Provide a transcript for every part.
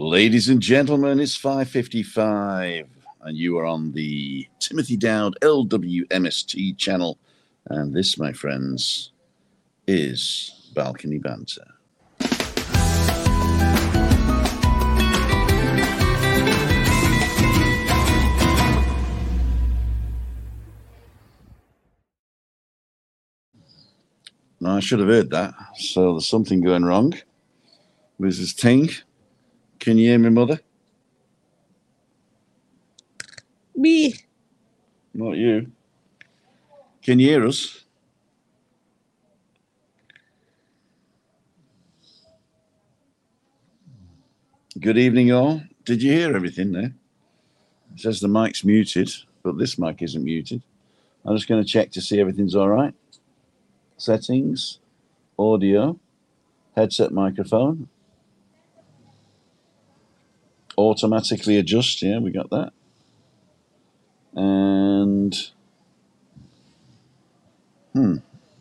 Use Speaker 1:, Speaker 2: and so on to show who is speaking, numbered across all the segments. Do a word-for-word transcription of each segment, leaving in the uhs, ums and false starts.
Speaker 1: Ladies and gentlemen, it's five fifty-five, and you are on the Timothy Dowd L W M S T channel. And this, my friends, is Balcony Banter. Now, I should have heard that, so there's something going wrong. Missus Ting, can you hear me, Mother?
Speaker 2: Me.
Speaker 1: Not you. Can you hear us? Good evening, all. Did you hear everything there? It says the mic's muted, but this mic isn't muted. I'm just going to check to see everything's all right. Settings, audio, headset microphone. Automatically adjust, yeah, we got that. And, hmm.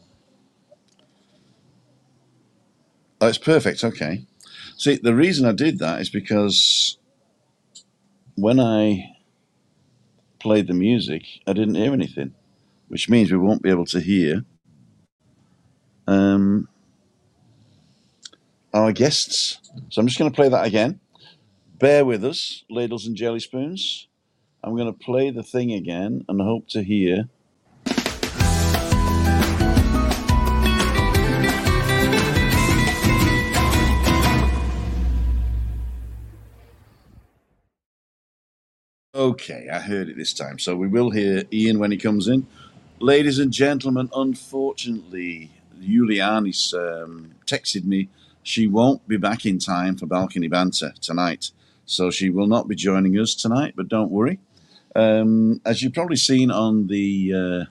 Speaker 1: Oh, it's perfect, okay. See, the reason I did that is because when I played the music, I didn't hear anything, which means we won't be able to hear um, our guests. So I'm just going to play that again. Bear with us, ladles and jelly spoons. I'm going to play the thing again and hope to hear. Okay, I heard it this time. So we will hear Ian when he comes in. Ladies and gentlemen, unfortunately, Juliani's um, texted me. She won't be back in time for Balcony Banter tonight. So she will not be joining us tonight, but don't worry. Um, as you've probably seen on the uh,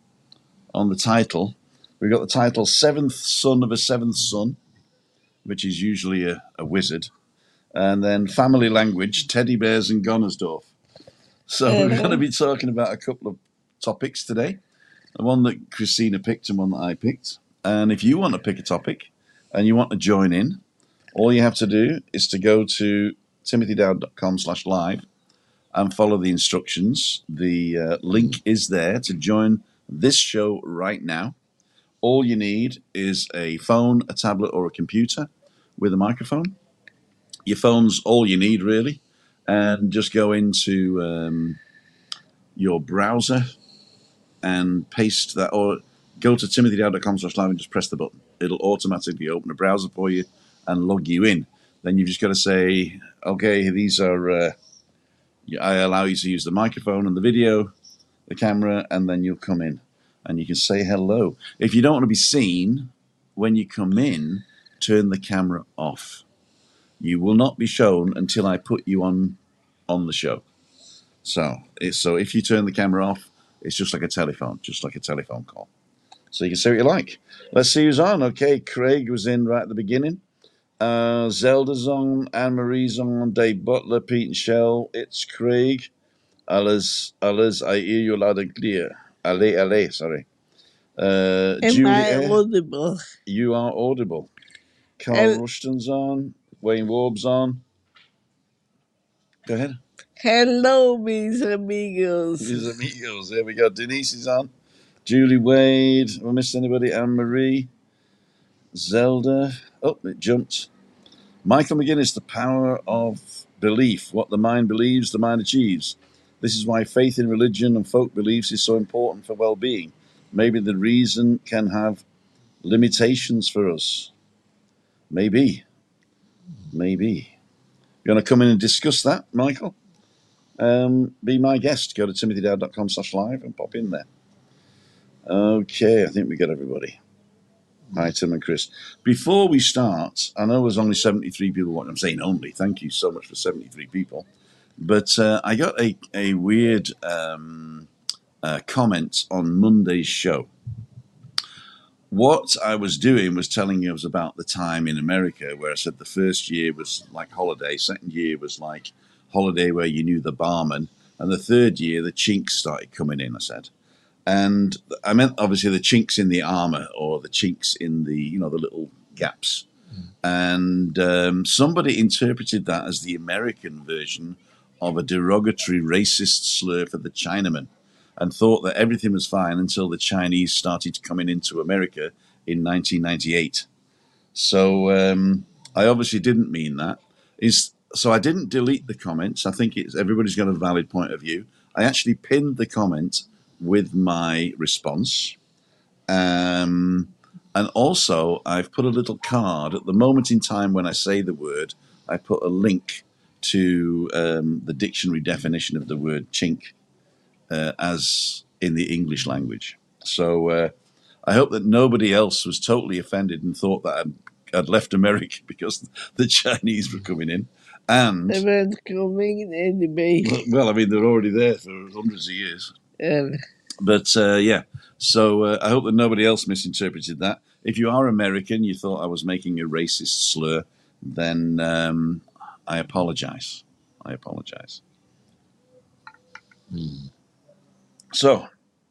Speaker 1: on the title, we've got the title Seventh Son of a Seventh Son, which is usually a, a wizard. And then Family Language, Teddy Bears and Gonnersdorf. So mm-hmm. We're going to be talking about a couple of topics today. The one that Christina picked and one that I picked. And if you want to pick a topic and you want to join in, all you have to do is to go to timothydowd.com slash live and follow the instructions. The uh, link is there to join this show right now. All you need is a phone, a tablet, or a computer with a microphone. Your phone's all you need, really. And just go into um, your browser and paste that, or go to timothydowd.com slash live and just press the button. It'll automatically open a browser for you and log you in. Then you've just got to say, okay, these are, uh, I allow you to use the microphone and the video, the camera, and then you'll come in and you can say hello. If you don't want to be seen when you come in, turn the camera off. You will not be shown until I put you on on the show. So, it's, so if you turn the camera off, it's just like a telephone, just like a telephone call. So you can say what you like. Let's see who's on. Okay, Craig was in right at the beginning. Uh, Zelda's on, Anne-Marie's on, Dave Butler, Pete and Shell. It's Craig. Alice, Alice, I hear you loud and clear. Ale, ale, sorry. Uh,
Speaker 2: Am
Speaker 1: Julie,
Speaker 2: I audible?
Speaker 1: You are audible. Carl
Speaker 2: And-
Speaker 1: Rushton's on. Wayne Warb's on. Go ahead.
Speaker 2: Hello, mis amigos.
Speaker 1: Mis amigos. There we go. Denise is on. Julie Wade. Have I missed anybody? Anne-Marie. Zelda. Oh, it jumped. Michael McGinnis, the power of belief. What the mind believes, the mind achieves. This is why faith in religion and folk beliefs is so important for well-being. Maybe the reason can have limitations for us. Maybe. Maybe. You want to come in and discuss that, Michael? Um, be my guest. Go to timothydowd.com slash live and pop in there. Okay, I think we got everybody. Hi, Tim and Chris. Before we start, I know there's only seventy-three people watching. I'm saying only. Thank you so much for seventy-three people. But uh, I got a, a weird um, uh, comment on Monday's show. What I was doing was telling you about the time in America where I said the first year was like holiday, second year was like holiday where you knew the barman, and the third year the chinks started coming in, I said. And I meant obviously the chinks in the armor or the chinks in the, you know, the little gaps. And um, somebody interpreted that as the American version of a derogatory racist slur for the Chinaman, and thought that everything was fine until the Chinese started coming into America in nineteen ninety-eight. So um, I obviously didn't mean that. Is so I didn't delete the comments. I think it's everybody's got a valid point of view. I actually pinned the comment with my response. Um, and also, I've put a little card at the moment in time when I say the word. I put a link to um, the dictionary definition of the word chink uh, as in the English language. So uh, I hope that nobody else was totally offended and thought that I'd, I'd left America because the Chinese were coming in. And
Speaker 2: They weren't coming anyway.
Speaker 1: well, I mean, they're already there for hundreds of years.
Speaker 2: Um,
Speaker 1: But uh, yeah, so uh, I hope that nobody else misinterpreted that. If you are American, you thought I was making a racist slur, then um, I apologize. I apologize.
Speaker 3: Mm.
Speaker 1: So,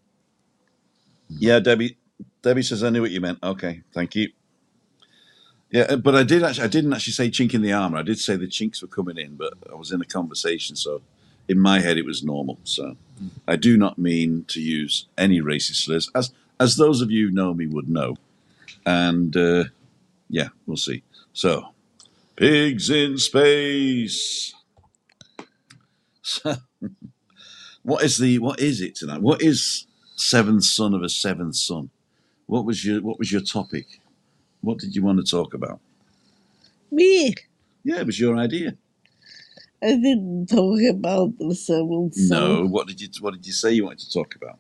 Speaker 1: yeah, Debbie. Debbie says I knew what you meant. Okay, thank you. Yeah, but I did actually. I didn't actually say chink in the armor. I did say the chinks were coming in, but I was in a conversation, so in my head it was normal. So I do not mean to use any racist slurs, as as those of you who know me would know. And uh, yeah, we'll see. So, pigs in space. So, what is the what is it tonight? What is seventh son of a seventh son? What was your what was your topic? What did you want to talk about?
Speaker 2: me,
Speaker 1: Yeah, it was your idea.
Speaker 2: I didn't talk about the seventh son.
Speaker 1: No, what did you what did you say you wanted to talk about?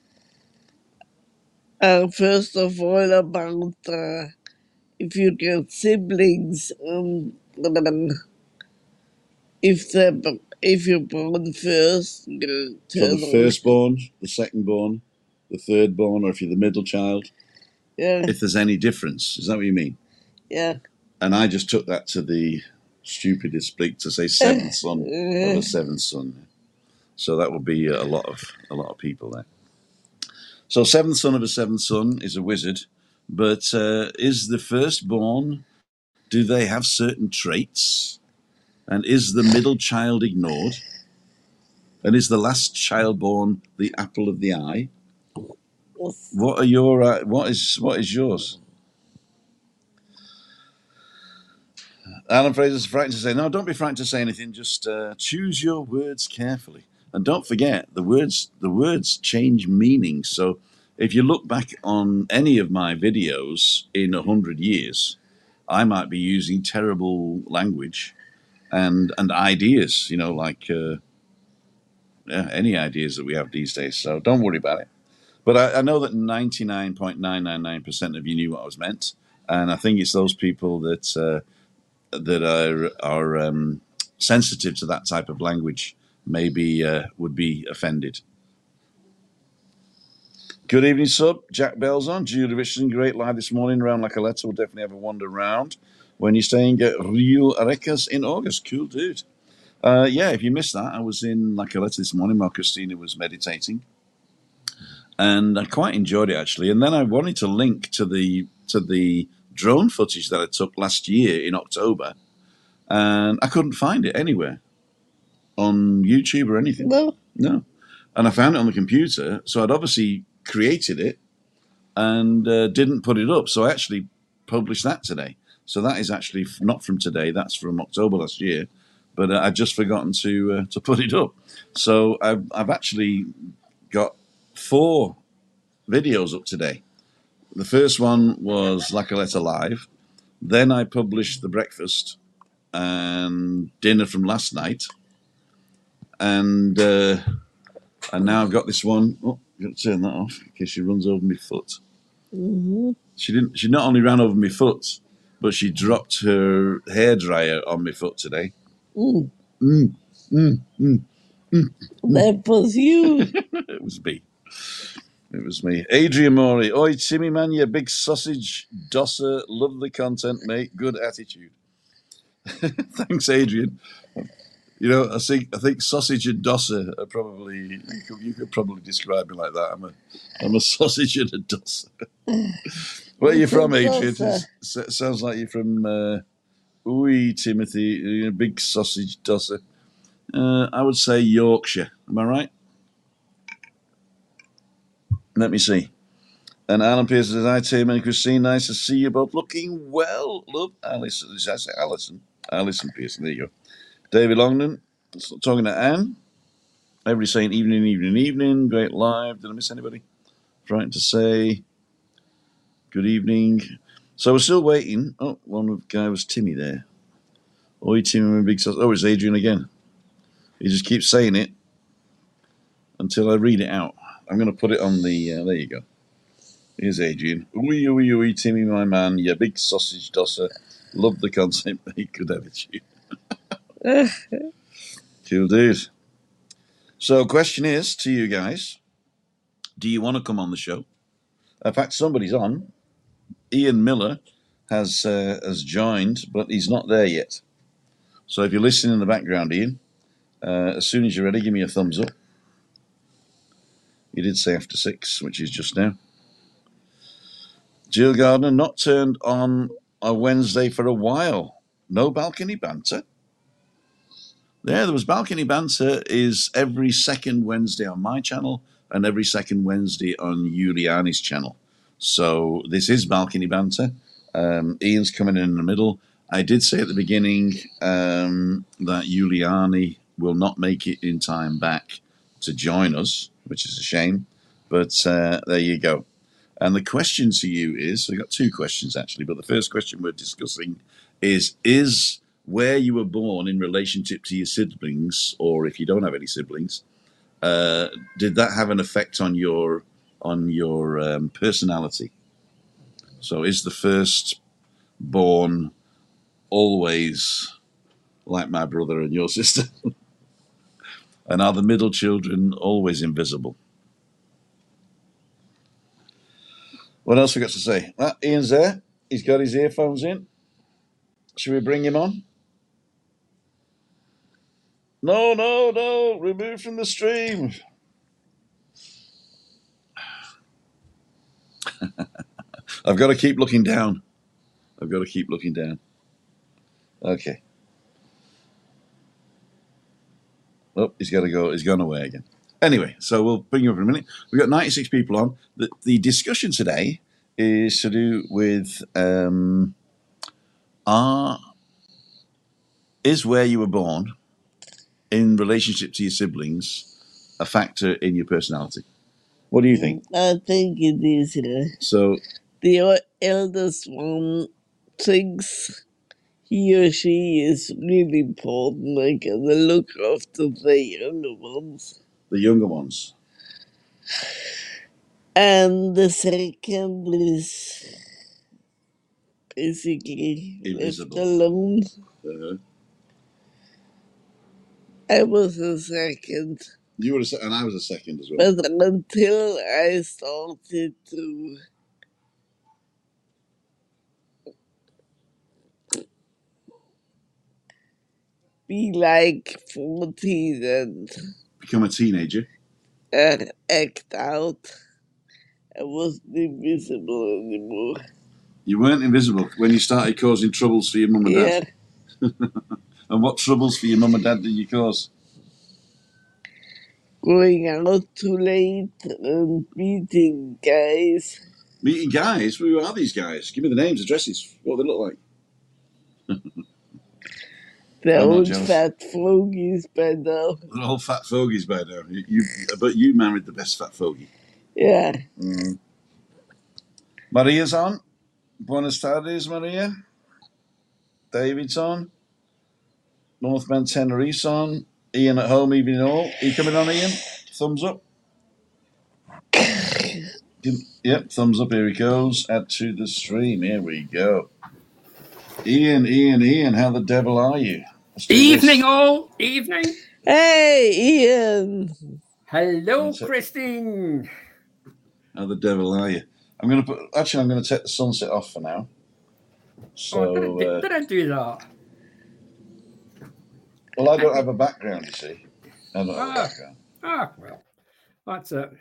Speaker 2: Uh, first of all, about uh, if you get siblings, um, um, if they if you're born first, you
Speaker 1: For the
Speaker 2: turn
Speaker 1: firstborn, the secondborn, the thirdborn, or if you're the middle child,
Speaker 2: Yeah,
Speaker 1: if there's any difference. Is that what you mean?
Speaker 2: yeah.
Speaker 1: And I just took that to the stupidest bleak to say seventh son of a seventh son. So that would be a lot of a lot of people there. So seventh son of a seventh son is a wizard, but uh, is the firstborn? Do they have certain traits? And is the middle child ignored? And is the last child born the apple of the eye? What are your uh, what is what is yours? Alan Fraser's frightened to say, no, don't be frightened to say anything. Just uh, choose your words carefully. And don't forget, the words the words change meaning. So if you look back on any of my videos in a hundred years, I might be using terrible language and and ideas, you know, like uh, yeah, any ideas that we have these days. So don't worry about it. But I, I know that ninety-nine point nine nine nine percent of you knew what I was meant. And I think it's those people that... Uh, that are are um, sensitive to that type of language maybe uh, would be offended. Good evening, sub. Jack Bell's on. Julie Richardson, great live this morning around La Caleta. We'll definitely have a wander around when you're staying at Rio Arecas in August. Cool, dude. Uh, yeah, if you missed that, I was in La Caleta this morning while Christina was meditating. And I quite enjoyed it, actually. And then I wanted to link to the to the drone footage that I took last year in October, and I couldn't find it anywhere on YouTube or anything.
Speaker 2: No.
Speaker 1: No. And I found it on the computer, so I'd obviously created it and uh, didn't put it up. So I actually published that today. So that is actually not from today, that's from October last year, but uh, I'd just forgotten to uh, to put it up. So I've, I've actually got four videos up today. The first one was La Caleta Live. Then I published the breakfast and dinner from last night. And uh, and now I've got this one. Oh, I've got to turn that off in case she runs over my foot.
Speaker 2: Mm-hmm.
Speaker 1: She didn't. She not only ran over my foot, but she dropped her hairdryer on my foot today.
Speaker 2: Mm.
Speaker 1: Mm, mm, mm, mm.
Speaker 2: That was you.
Speaker 1: It was me. It was me. Adrian Morey. Oi, Timmy, man, you big sausage dosser. Lovely content, mate. Good attitude. Thanks, Adrian. You know, I think I think sausage and dosser are probably, you could, you could probably describe me like that. I'm a I'm a sausage and a dosser. Where are you from, Adrian? It sounds like you're from uh, Oi, Timothy, a big sausage dosser. Uh, I would say Yorkshire. Am I right? Let me see. And Alan Pearson says, hi, Tim and Christine. Nice to see you both looking well. Love, Alison. I say Alison. Alison Pearson. There you go. David Longden, talking to Anne. Everybody saying evening, evening, evening. Great live. Did I miss anybody? Trying to say good evening. So we're still waiting. Oh, one guy was Timmy there. Oi, Timmy, big sauce. Oh, it's Adrian again. He just keeps saying it until I read it out. I'm going to put it on the. Uh, there you go. Here's Adrian. Oi, oi, oi, Timmy, my man. Yeah, big sausage dosser. Love the concept. He could have it. Cool dude. So, question is to you guys: do you want to come on the show? In fact, somebody's on. Ian Miller has uh, has joined, but he's not there yet. So, if you're listening in the background, Ian, uh, as soon as you're ready, give me a thumbs up. He did say after six, which is just now. Jill Gardner not turned on a Wednesday for a while. No balcony banter. Yeah, there was balcony banter. Is every second Wednesday on my channel and every second Wednesday on Giuliani's channel. So this is balcony banter. Um, Ian's coming in in the middle. I did say at the beginning um, that Giuliani will not make it in time back to join us, which is a shame. But uh, there you go. And the question to you is, we've got two questions actually, but the first question we're discussing is, is where you were born in relationship to your siblings, or if you don't have any siblings, uh, did that have an effect on your on your um, personality? So is the first born always like my brother and your sister? And are the middle children always invisible? What else we got to say? Ah, Ian's there. He's got his earphones in. Should we bring him on? No, no, no. Remove from the stream. I've got to keep looking down. I've got to keep looking down. Okay. Oh, he's got to go. He's gone away again. Anyway, so we'll bring you up in a minute. We've got ninety-six people on. The, the discussion today is to do with um, are, is where you were born in relationship to your siblings a factor in your personality? What do you think?
Speaker 2: I think it is. Uh,
Speaker 1: So
Speaker 2: the eldest one thinks he or she is really important. They can look after the younger ones.
Speaker 1: the younger ones.
Speaker 2: And the second is basically
Speaker 1: Invisible.
Speaker 2: left alone.
Speaker 1: Uh,
Speaker 2: I was a second.
Speaker 1: you were a se- and I was a second as well.
Speaker 2: But until I started to be like fourteen and
Speaker 1: Become a teenager.
Speaker 2: uh, act out, I wasn't invisible anymore.
Speaker 1: You weren't invisible when you started causing troubles for your mum and
Speaker 2: Yeah,
Speaker 1: dad. And what troubles for your mum and dad did you cause?
Speaker 2: going out too late and meeting guys.
Speaker 1: Meeting guys? Who are these guys? Give me the names, addresses, what they look like.
Speaker 2: The
Speaker 1: I'm not
Speaker 2: old
Speaker 1: jealous.
Speaker 2: fat fogies by now.
Speaker 1: They're all fat fogies by now. You, you, but you married the best fat fogey.
Speaker 2: Yeah.
Speaker 1: Mm. Maria's on. Buenas tardes, Maria. David's on. Northman Tenerife on. Ian at home, evening all. Are you coming on, Ian? Thumbs up. Yep, thumbs up. Here he goes. Add to the stream. Here we go. Ian, Ian, Ian, how the devil are you?
Speaker 3: Evening, all. Evening.
Speaker 2: Hey, Ian.
Speaker 3: Hello, Christine.
Speaker 1: How the devil are you? I'm going to put. Actually, I'm going to take the sunset off for now. So,
Speaker 3: oh, did, I do,
Speaker 1: uh,
Speaker 3: did I do that?
Speaker 1: Well, I don't have a background, you see. I don't have
Speaker 3: ah,
Speaker 1: a background.
Speaker 3: Ah, well, that's it.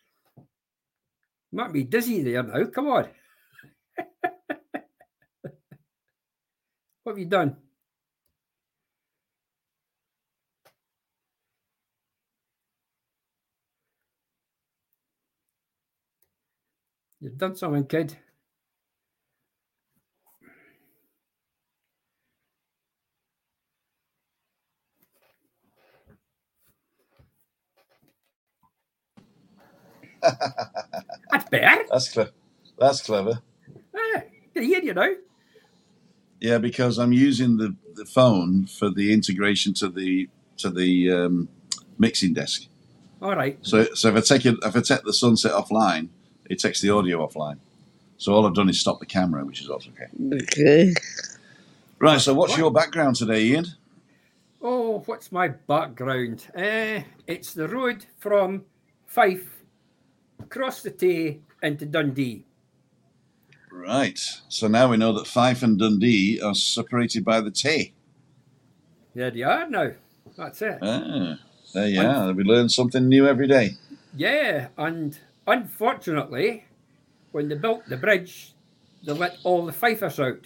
Speaker 3: Might be dizzy there now. Come on. What have you done? You've done something, kid. That's better.
Speaker 1: That's clever. That's clever.
Speaker 3: Ah, can I hear you now?
Speaker 1: Yeah, because I'm using the, the phone for the integration to the to the um, mixing desk.
Speaker 3: All right.
Speaker 1: So so if I take it if I take the Sunset offline, it takes the audio offline. So all I've done is stop the camera, which is also okay.
Speaker 2: Okay.
Speaker 1: Right. So what's
Speaker 3: What?
Speaker 1: your background today, Ian?
Speaker 3: Oh, what's my background? Uh, it's the road from Fife across the Tay into Dundee.
Speaker 1: Right. So now we know that Fife and Dundee are separated by the Tay.
Speaker 3: There you are now. That's it.
Speaker 1: Ah, there you are. We learn something new every day.
Speaker 3: Yeah, and unfortunately, when they built the bridge, they let all the Fifers out.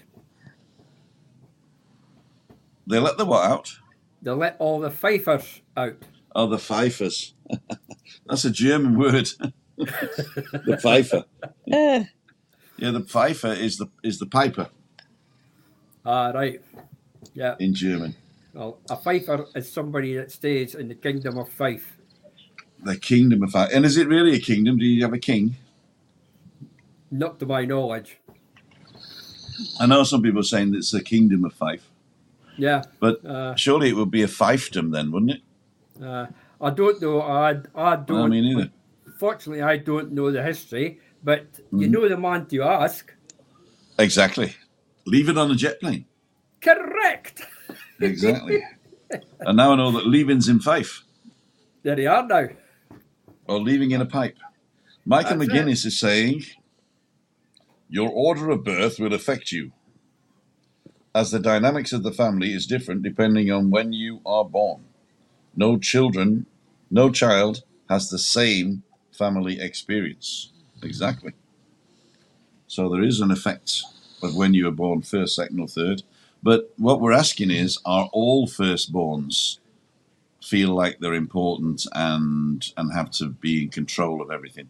Speaker 1: They let the what out?
Speaker 3: They let all the Fifers out.
Speaker 1: Oh, the Fifers. That's a German word. The Pfeifer.
Speaker 2: Uh,
Speaker 1: Yeah, the Pfeifer is the is the piper
Speaker 3: Ah, right. Yeah.
Speaker 1: in German.
Speaker 3: Well, a Fifer is somebody that stays in the kingdom of Fife.
Speaker 1: The kingdom of Fife. And is it really a kingdom? Do you have a king?
Speaker 3: Not to my knowledge.
Speaker 1: I know some people are saying that it's the kingdom of Fife,
Speaker 3: Yeah.
Speaker 1: but
Speaker 3: Uh,
Speaker 1: surely it would be a fiefdom then, wouldn't it?
Speaker 3: uh, I don't know. I, I don't.
Speaker 1: No, me neither.
Speaker 3: Fortunately, I don't know the history, but
Speaker 1: Mm-hmm.
Speaker 3: you know the man to ask.
Speaker 1: Exactly. Leave it on a jet plane.
Speaker 3: Correct.
Speaker 1: Exactly. And now I know that leaving's in Fife,
Speaker 3: There you are now.
Speaker 1: or leaving in a pipe. Michael
Speaker 3: That's
Speaker 1: McGuinness is saying, your order of birth will affect you, as the dynamics of the family is different depending on when you are born. No children, no child has the same family experience. Exactly. So there is an effect of when you were born first, second, or third. But what we're asking is, are all firstborns feel like they're important and and have to be in control of everything?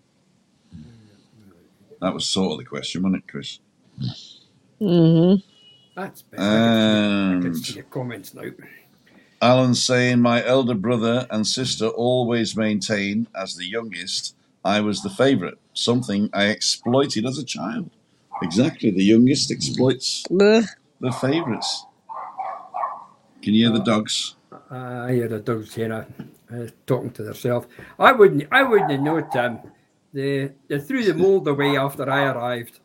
Speaker 1: That was sort of the question, wasn't it, Chris?
Speaker 2: mm-hmm.
Speaker 3: That's better. I can see, I can
Speaker 1: And
Speaker 3: see your comments now.
Speaker 1: Alan's saying, my elder brother and sister always maintain, as the youngest, I was the favourite, something I exploited as a child. Exactly, the youngest exploits
Speaker 2: Uh,
Speaker 1: the favourites. Can you hear the dogs?
Speaker 3: I hear the dogs here uh, talking to themselves. I wouldn't. I wouldn't have known them. They they threw the mould away after I arrived.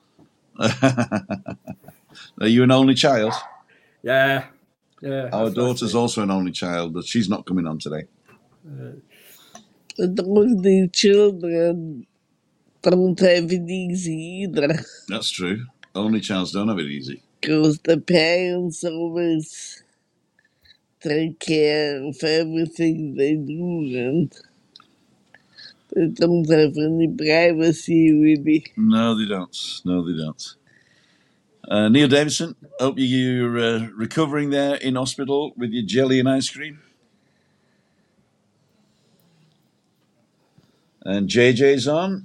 Speaker 1: Are you an only child?
Speaker 3: Yeah, yeah.
Speaker 1: Our
Speaker 3: that's-
Speaker 1: daughter's
Speaker 3: that's
Speaker 1: also an only child, but she's not coming on today.
Speaker 2: the only children don't have it easy either,
Speaker 1: That's true. Only childs don't have it easy.
Speaker 2: because the parents always take care of everything they do, and they don't have any privacy, really.
Speaker 1: No, they don't. No, they don't. Uh, Neil Davidson, hope you're uh, recovering there in hospital with your jelly and ice cream. And J J's on.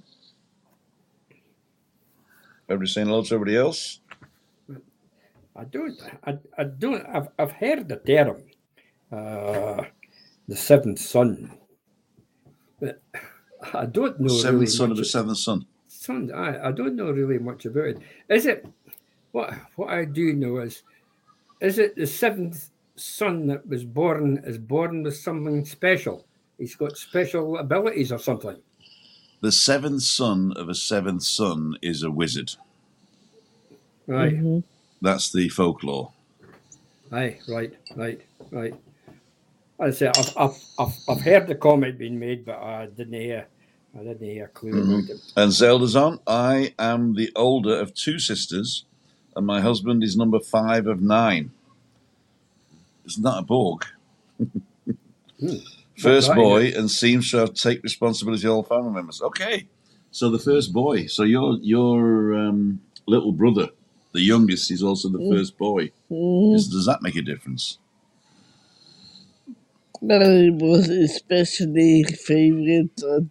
Speaker 1: Everybody saying hello to everybody else.
Speaker 3: I don't. I, I don't. I've I've heard the term, uh, the seventh son, but I don't know
Speaker 1: Seventh
Speaker 3: really
Speaker 1: son
Speaker 3: much
Speaker 1: of a seventh son.
Speaker 3: son. I, I don't know really much about it. Is it what what I do know is is it the seventh son that was born is born with something special? He's got special abilities or something.
Speaker 1: The seventh son of a seventh son is a wizard.
Speaker 3: Right.
Speaker 2: Mm-hmm.
Speaker 1: That's the folklore.
Speaker 3: Aye. Right. Right. Right. I say I've, I've I've I've heard the comment being made, but I didn't hear. I didn't hear a clue
Speaker 1: Mhm.
Speaker 3: about it.
Speaker 1: And Zelda's on. I am the older of two sisters, and my husband is number five of nine. Isn't that a Borg?
Speaker 3: Hmm.
Speaker 1: First
Speaker 3: Right,
Speaker 1: boy, and seems to have take responsibility of all family members. Okay, so the first boy. So your your um, little brother the youngest is also the first boy.
Speaker 2: Mm.
Speaker 1: Does, does that make a difference?
Speaker 2: Well, he was especially favourite one.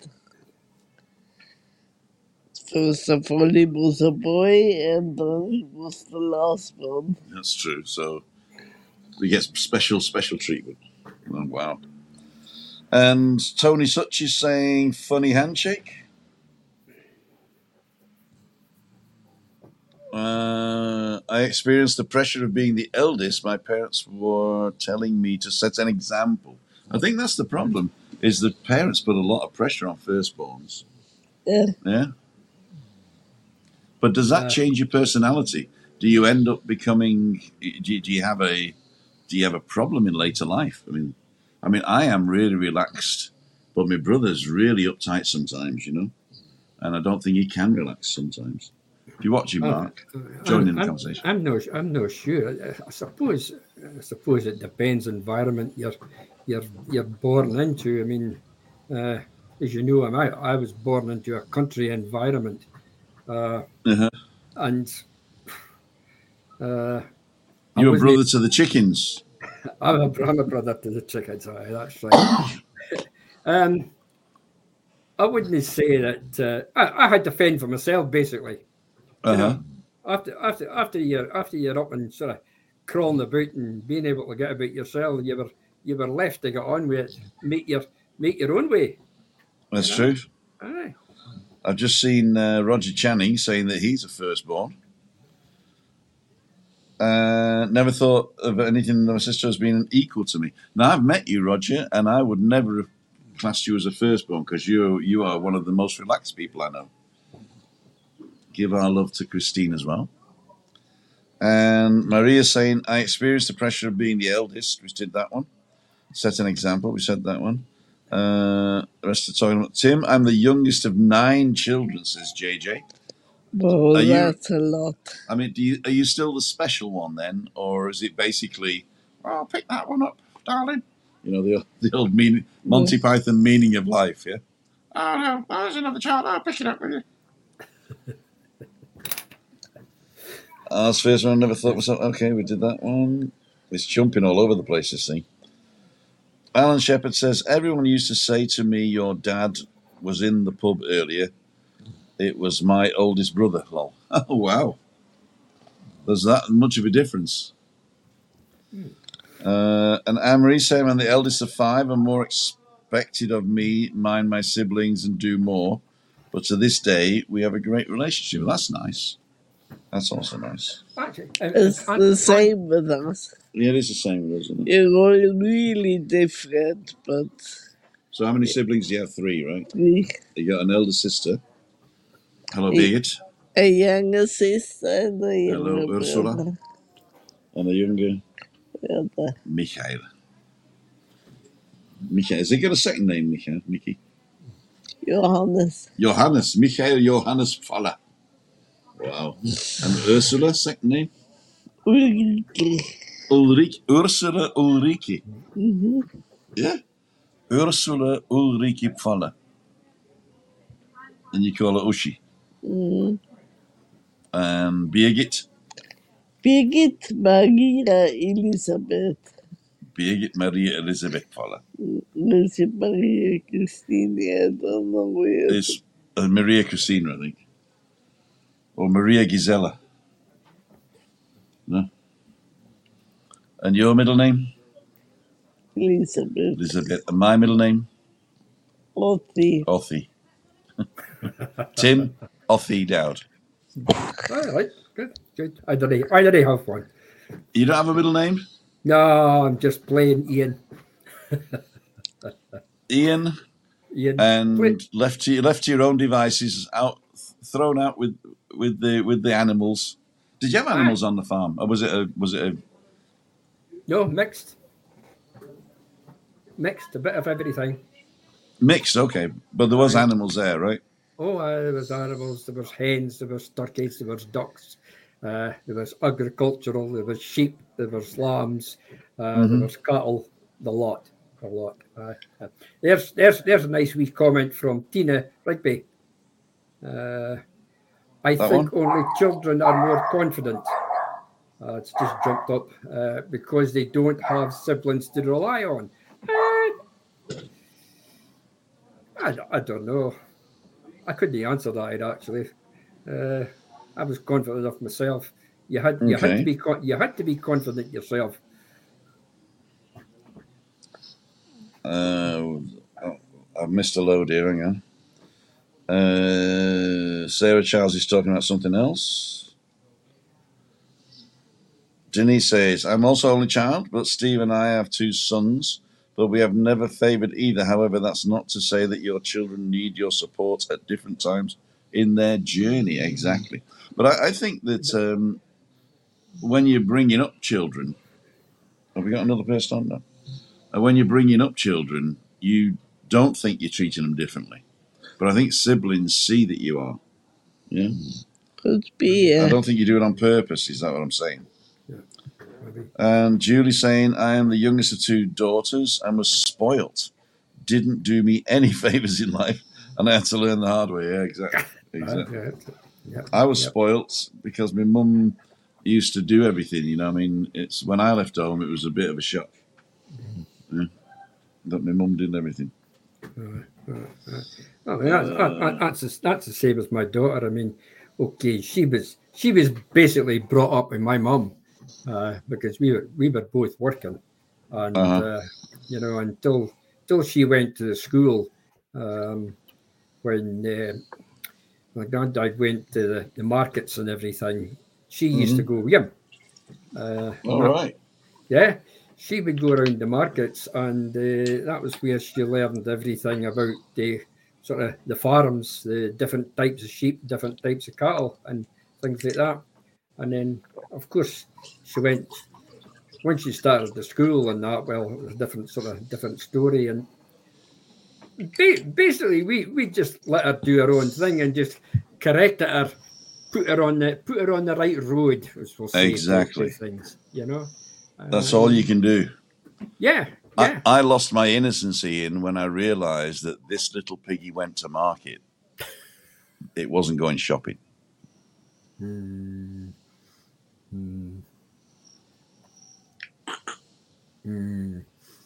Speaker 2: First of all, he was a boy, and then he was the last one.
Speaker 1: That's true. So we get special, special treatment. Oh, wow. And Tony Such is saying, funny handshake. Uh, I experienced the pressure of being the eldest. My parents were telling me to set an example. I think that's the problem, is that parents put a lot of pressure on firstborns.
Speaker 2: Yeah.
Speaker 1: Yeah. But does that
Speaker 3: Uh,
Speaker 1: change your personality? Do you end up becoming? Do you, do you have a? Do you have a problem in later life? I mean, I mean, I am really relaxed, but my brother's really uptight sometimes, you know, and I don't think he can relax sometimes. If you watch him,
Speaker 3: uh,
Speaker 1: Mark, join in the
Speaker 3: I'm,
Speaker 1: conversation.
Speaker 3: I'm no, I'm not sure. I, I suppose, I suppose it depends on environment you're, you're, you're born into. I mean, uh, as you know, I, I was born into a country environment, uh,
Speaker 1: Uh-huh.
Speaker 3: and uh, I
Speaker 1: You're a
Speaker 3: wasn't.
Speaker 1: brother to the chickens.
Speaker 3: I'm a, I'm a brother to the chickens. Aye, that's right. um, I wouldn't say that uh, I, I had to fend for myself, basically. You
Speaker 1: Uh-huh.
Speaker 3: know, after after after you're after you're up and sort of crawling about and being able to get about yourself, you were you were left to get on with it, make your make your own way.
Speaker 1: That's
Speaker 3: You know?
Speaker 1: true.
Speaker 3: Aye.
Speaker 1: I've just seen uh, Roger Channing saying that he's a firstborn. Uh, never thought of anything that my sister has been equal to me. Now, I've met you, Roger, and I would never have classed you as a firstborn because you you are one of the most relaxed people I know. Give our love to Christine as well. And Maria saying, I experienced the pressure of being the eldest. We did that one. Set an example. We said that one. Uh, the rest of talking about Tim. I'm the youngest of nine children, says J J.
Speaker 2: Well,
Speaker 1: Are you-
Speaker 2: that's a lot.
Speaker 1: I mean, do you, are you still the special one then? Or is it basically, oh, pick that one up, darling? You know, the, the old meaning, Monty Python meaning of life, yeah? Oh, no, oh, there's another child. I'll pick it up with you. I was first one, I never thought myself, okay, we did that one. It's jumping all over the place, this thing. Alan Shepherd says, everyone used to say to me, your dad was in the pub earlier. It was my oldest brother, lol. Oh, wow. There's that much of a difference. Uh, and Anne-Marie saying, I'm the eldest of five and more expected of me, mind my siblings and do more. But to this day, we have a great relationship. That's nice. That's also nice.
Speaker 3: Actually, uh,
Speaker 2: It's
Speaker 3: uh,
Speaker 2: the
Speaker 3: uh,
Speaker 2: same with us.
Speaker 1: Yeah, it is the same, isn't it?
Speaker 2: You're all really different, but
Speaker 1: So how many siblings do you have? Three, right?
Speaker 2: we
Speaker 1: You got an elder sister. Hello,
Speaker 2: Yeah.
Speaker 1: Birgit.
Speaker 2: a younger sister and a
Speaker 1: Hello,
Speaker 2: younger
Speaker 1: Ursula.
Speaker 2: brother.
Speaker 1: And a younger
Speaker 2: brother.
Speaker 1: Michael. Michael. Has he got a second name, Michael? Mickey?
Speaker 2: Johannes.
Speaker 1: Johannes. Michael Johannes Faller. Wow. And Ursula, second name?
Speaker 2: Ulrike.
Speaker 1: Ulrike. Ursula Ulrike.
Speaker 2: Mm-hmm.
Speaker 1: Yeah. Ursula Ulrike Faller. And you call her Uschi.
Speaker 2: Mm.
Speaker 1: And Birgit.
Speaker 2: Birgit Maria Elisabeth.
Speaker 1: Birgit Maria Elizabeth Faller.
Speaker 2: Lucy Maria Christine. I don't know where.
Speaker 1: It's uh, Maria Christina, I think. Or Maria Gisela. No? And your middle name?
Speaker 2: Elizabeth.
Speaker 1: Elizabeth. And my middle name?
Speaker 2: Othi.
Speaker 1: Othie. Tim Othie Dowd.
Speaker 3: all right, good, good. I don't I don't have one.
Speaker 1: You don't have a middle name?
Speaker 3: No, I'm just playing Ian.
Speaker 1: Ian,
Speaker 3: Ian.
Speaker 1: and
Speaker 3: Wait.
Speaker 1: left to left to your own devices, out thrown out with with the with the animals. Did you have animals on the farm, or was it a was it a
Speaker 3: No, mixed. Mixed, a bit of everything.
Speaker 1: mixed? Okay, but there was
Speaker 3: Aye.
Speaker 1: animals there, right?
Speaker 3: Oh, uh, there was animals, there was hens, there was turkeys, there was ducks, uh, there was agricultural, there was sheep, there was lambs, uh,
Speaker 1: Mhm.
Speaker 3: there was cattle, the lot, a lot. Uh, uh, there's there's there's a nice wee comment from Tina Rigby. Uh, I
Speaker 1: That
Speaker 3: think only children are more confident. Uh, it's just jumped up uh, because they don't have siblings to rely on. Uh, I, I don't know. I couldn't answer that actually. Uh, I was confident of myself. You had you had to
Speaker 1: Okay.
Speaker 3: be con- you had to be confident yourself.
Speaker 1: Uh, oh, I've missed a load here. Hang on. Uh, Sarah Charles is talking about something else. Denise says, I'm also only child, but Steve and I have two sons, but we have never favoured either. However, that's not to say that your children need your support at different times in their journey. Exactly. But I, I think that um, when you're bringing up children, have we got another person on now? Uh, when you're bringing up children, you don't think you're treating them differently. But I think siblings see that you are. Yeah.
Speaker 2: Could be.
Speaker 1: I
Speaker 2: Uh,
Speaker 1: don't think you do it on purpose. Is that what I'm saying?
Speaker 3: Yeah, maybe.
Speaker 1: And Julie saying, I am the youngest of two daughters and was spoilt. Didn't do me any favours in life, and I had to learn the hard way. Yeah, exactly. exactly.
Speaker 3: Uh, yeah,
Speaker 1: I was
Speaker 3: yeah.
Speaker 1: spoilt because my mum used to do everything. You know, I mean, it's when I left home, it was a bit of a shock. Yeah. That my mum did everything.
Speaker 3: Uh, uh, uh. I mean, that's, that, that's, the, that's the same as my daughter. I mean, okay, she was she was basically brought up with my mum uh, because we were we were both working, and
Speaker 1: Uh-huh.
Speaker 3: uh, you know until until she went to the school um, when uh, my granddad went to the, the markets and everything. She mm-hmm. used to go with him. Uh,
Speaker 1: All right.
Speaker 3: Yeah. She would go around the markets, and uh, that was where she learned everything about the sort of the farms, the different types of sheep, different types of cattle, and things like that. And then, of course, she went when she started the school and that. Well, it was a different sort of different story, and ba- basically, we we just let her do her own thing and just corrected her, put her on the put her on the right road, as we'll say.
Speaker 1: Exactly.
Speaker 3: Things, you know.
Speaker 1: That's all you can do.
Speaker 3: Yeah, yeah.
Speaker 1: I, I lost my innocency in when I realised that this little piggy went to market. It wasn't going shopping.
Speaker 3: Mm. Mm. Mm.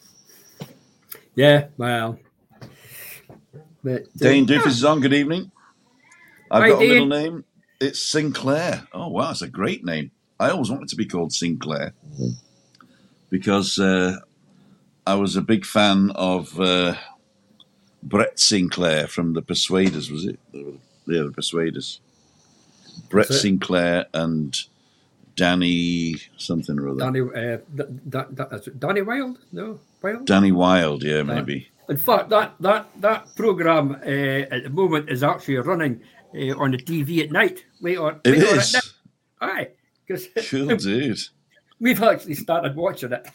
Speaker 3: Yeah, well. But, uh,
Speaker 1: Dane Doofus is on. Good evening. I've
Speaker 3: Hi,
Speaker 1: got a
Speaker 3: Dane.
Speaker 1: middle name. It's Sinclair. Oh, wow, it's a great name. I always wanted to be called Sinclair. Because uh, I was a big fan of uh, Brett Sinclair from the Persuaders, was it? Yeah, the Persuaders. Brett Sinclair and Danny something or other.
Speaker 3: Danny, uh, that, that, that's Danny Wilde? No, Wilde?
Speaker 1: Danny Wilde, yeah, maybe.
Speaker 3: Uh, in fact, that that that program uh, at the moment is actually running uh, on the T V at night. Later,
Speaker 1: it
Speaker 3: later
Speaker 1: is.
Speaker 3: At night. Aye,
Speaker 1: cool, dude.
Speaker 3: We've actually started watching it.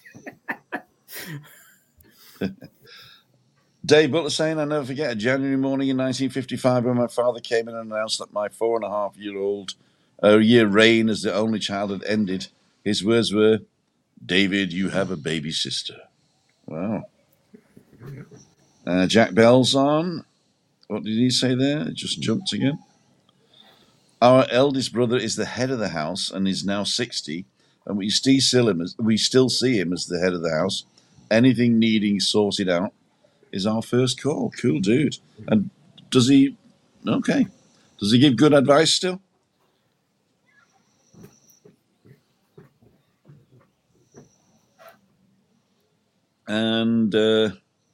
Speaker 1: Dave Butler saying, I never forget a January morning in nineteen fifty-five when my father came in and announced that my four and a half year old uh, year reign as the only child had ended. His words were, David, you have a baby sister. Wow. Uh, Jack Bell's on. What did he say there? It just jumped again. Our eldest brother is the head of the house and is now sixty. And we still see him as, we still see him as the head of the house. Anything needing sorted out is our first call. Cool dude. And does he, okay. Does he give good advice still? And uh,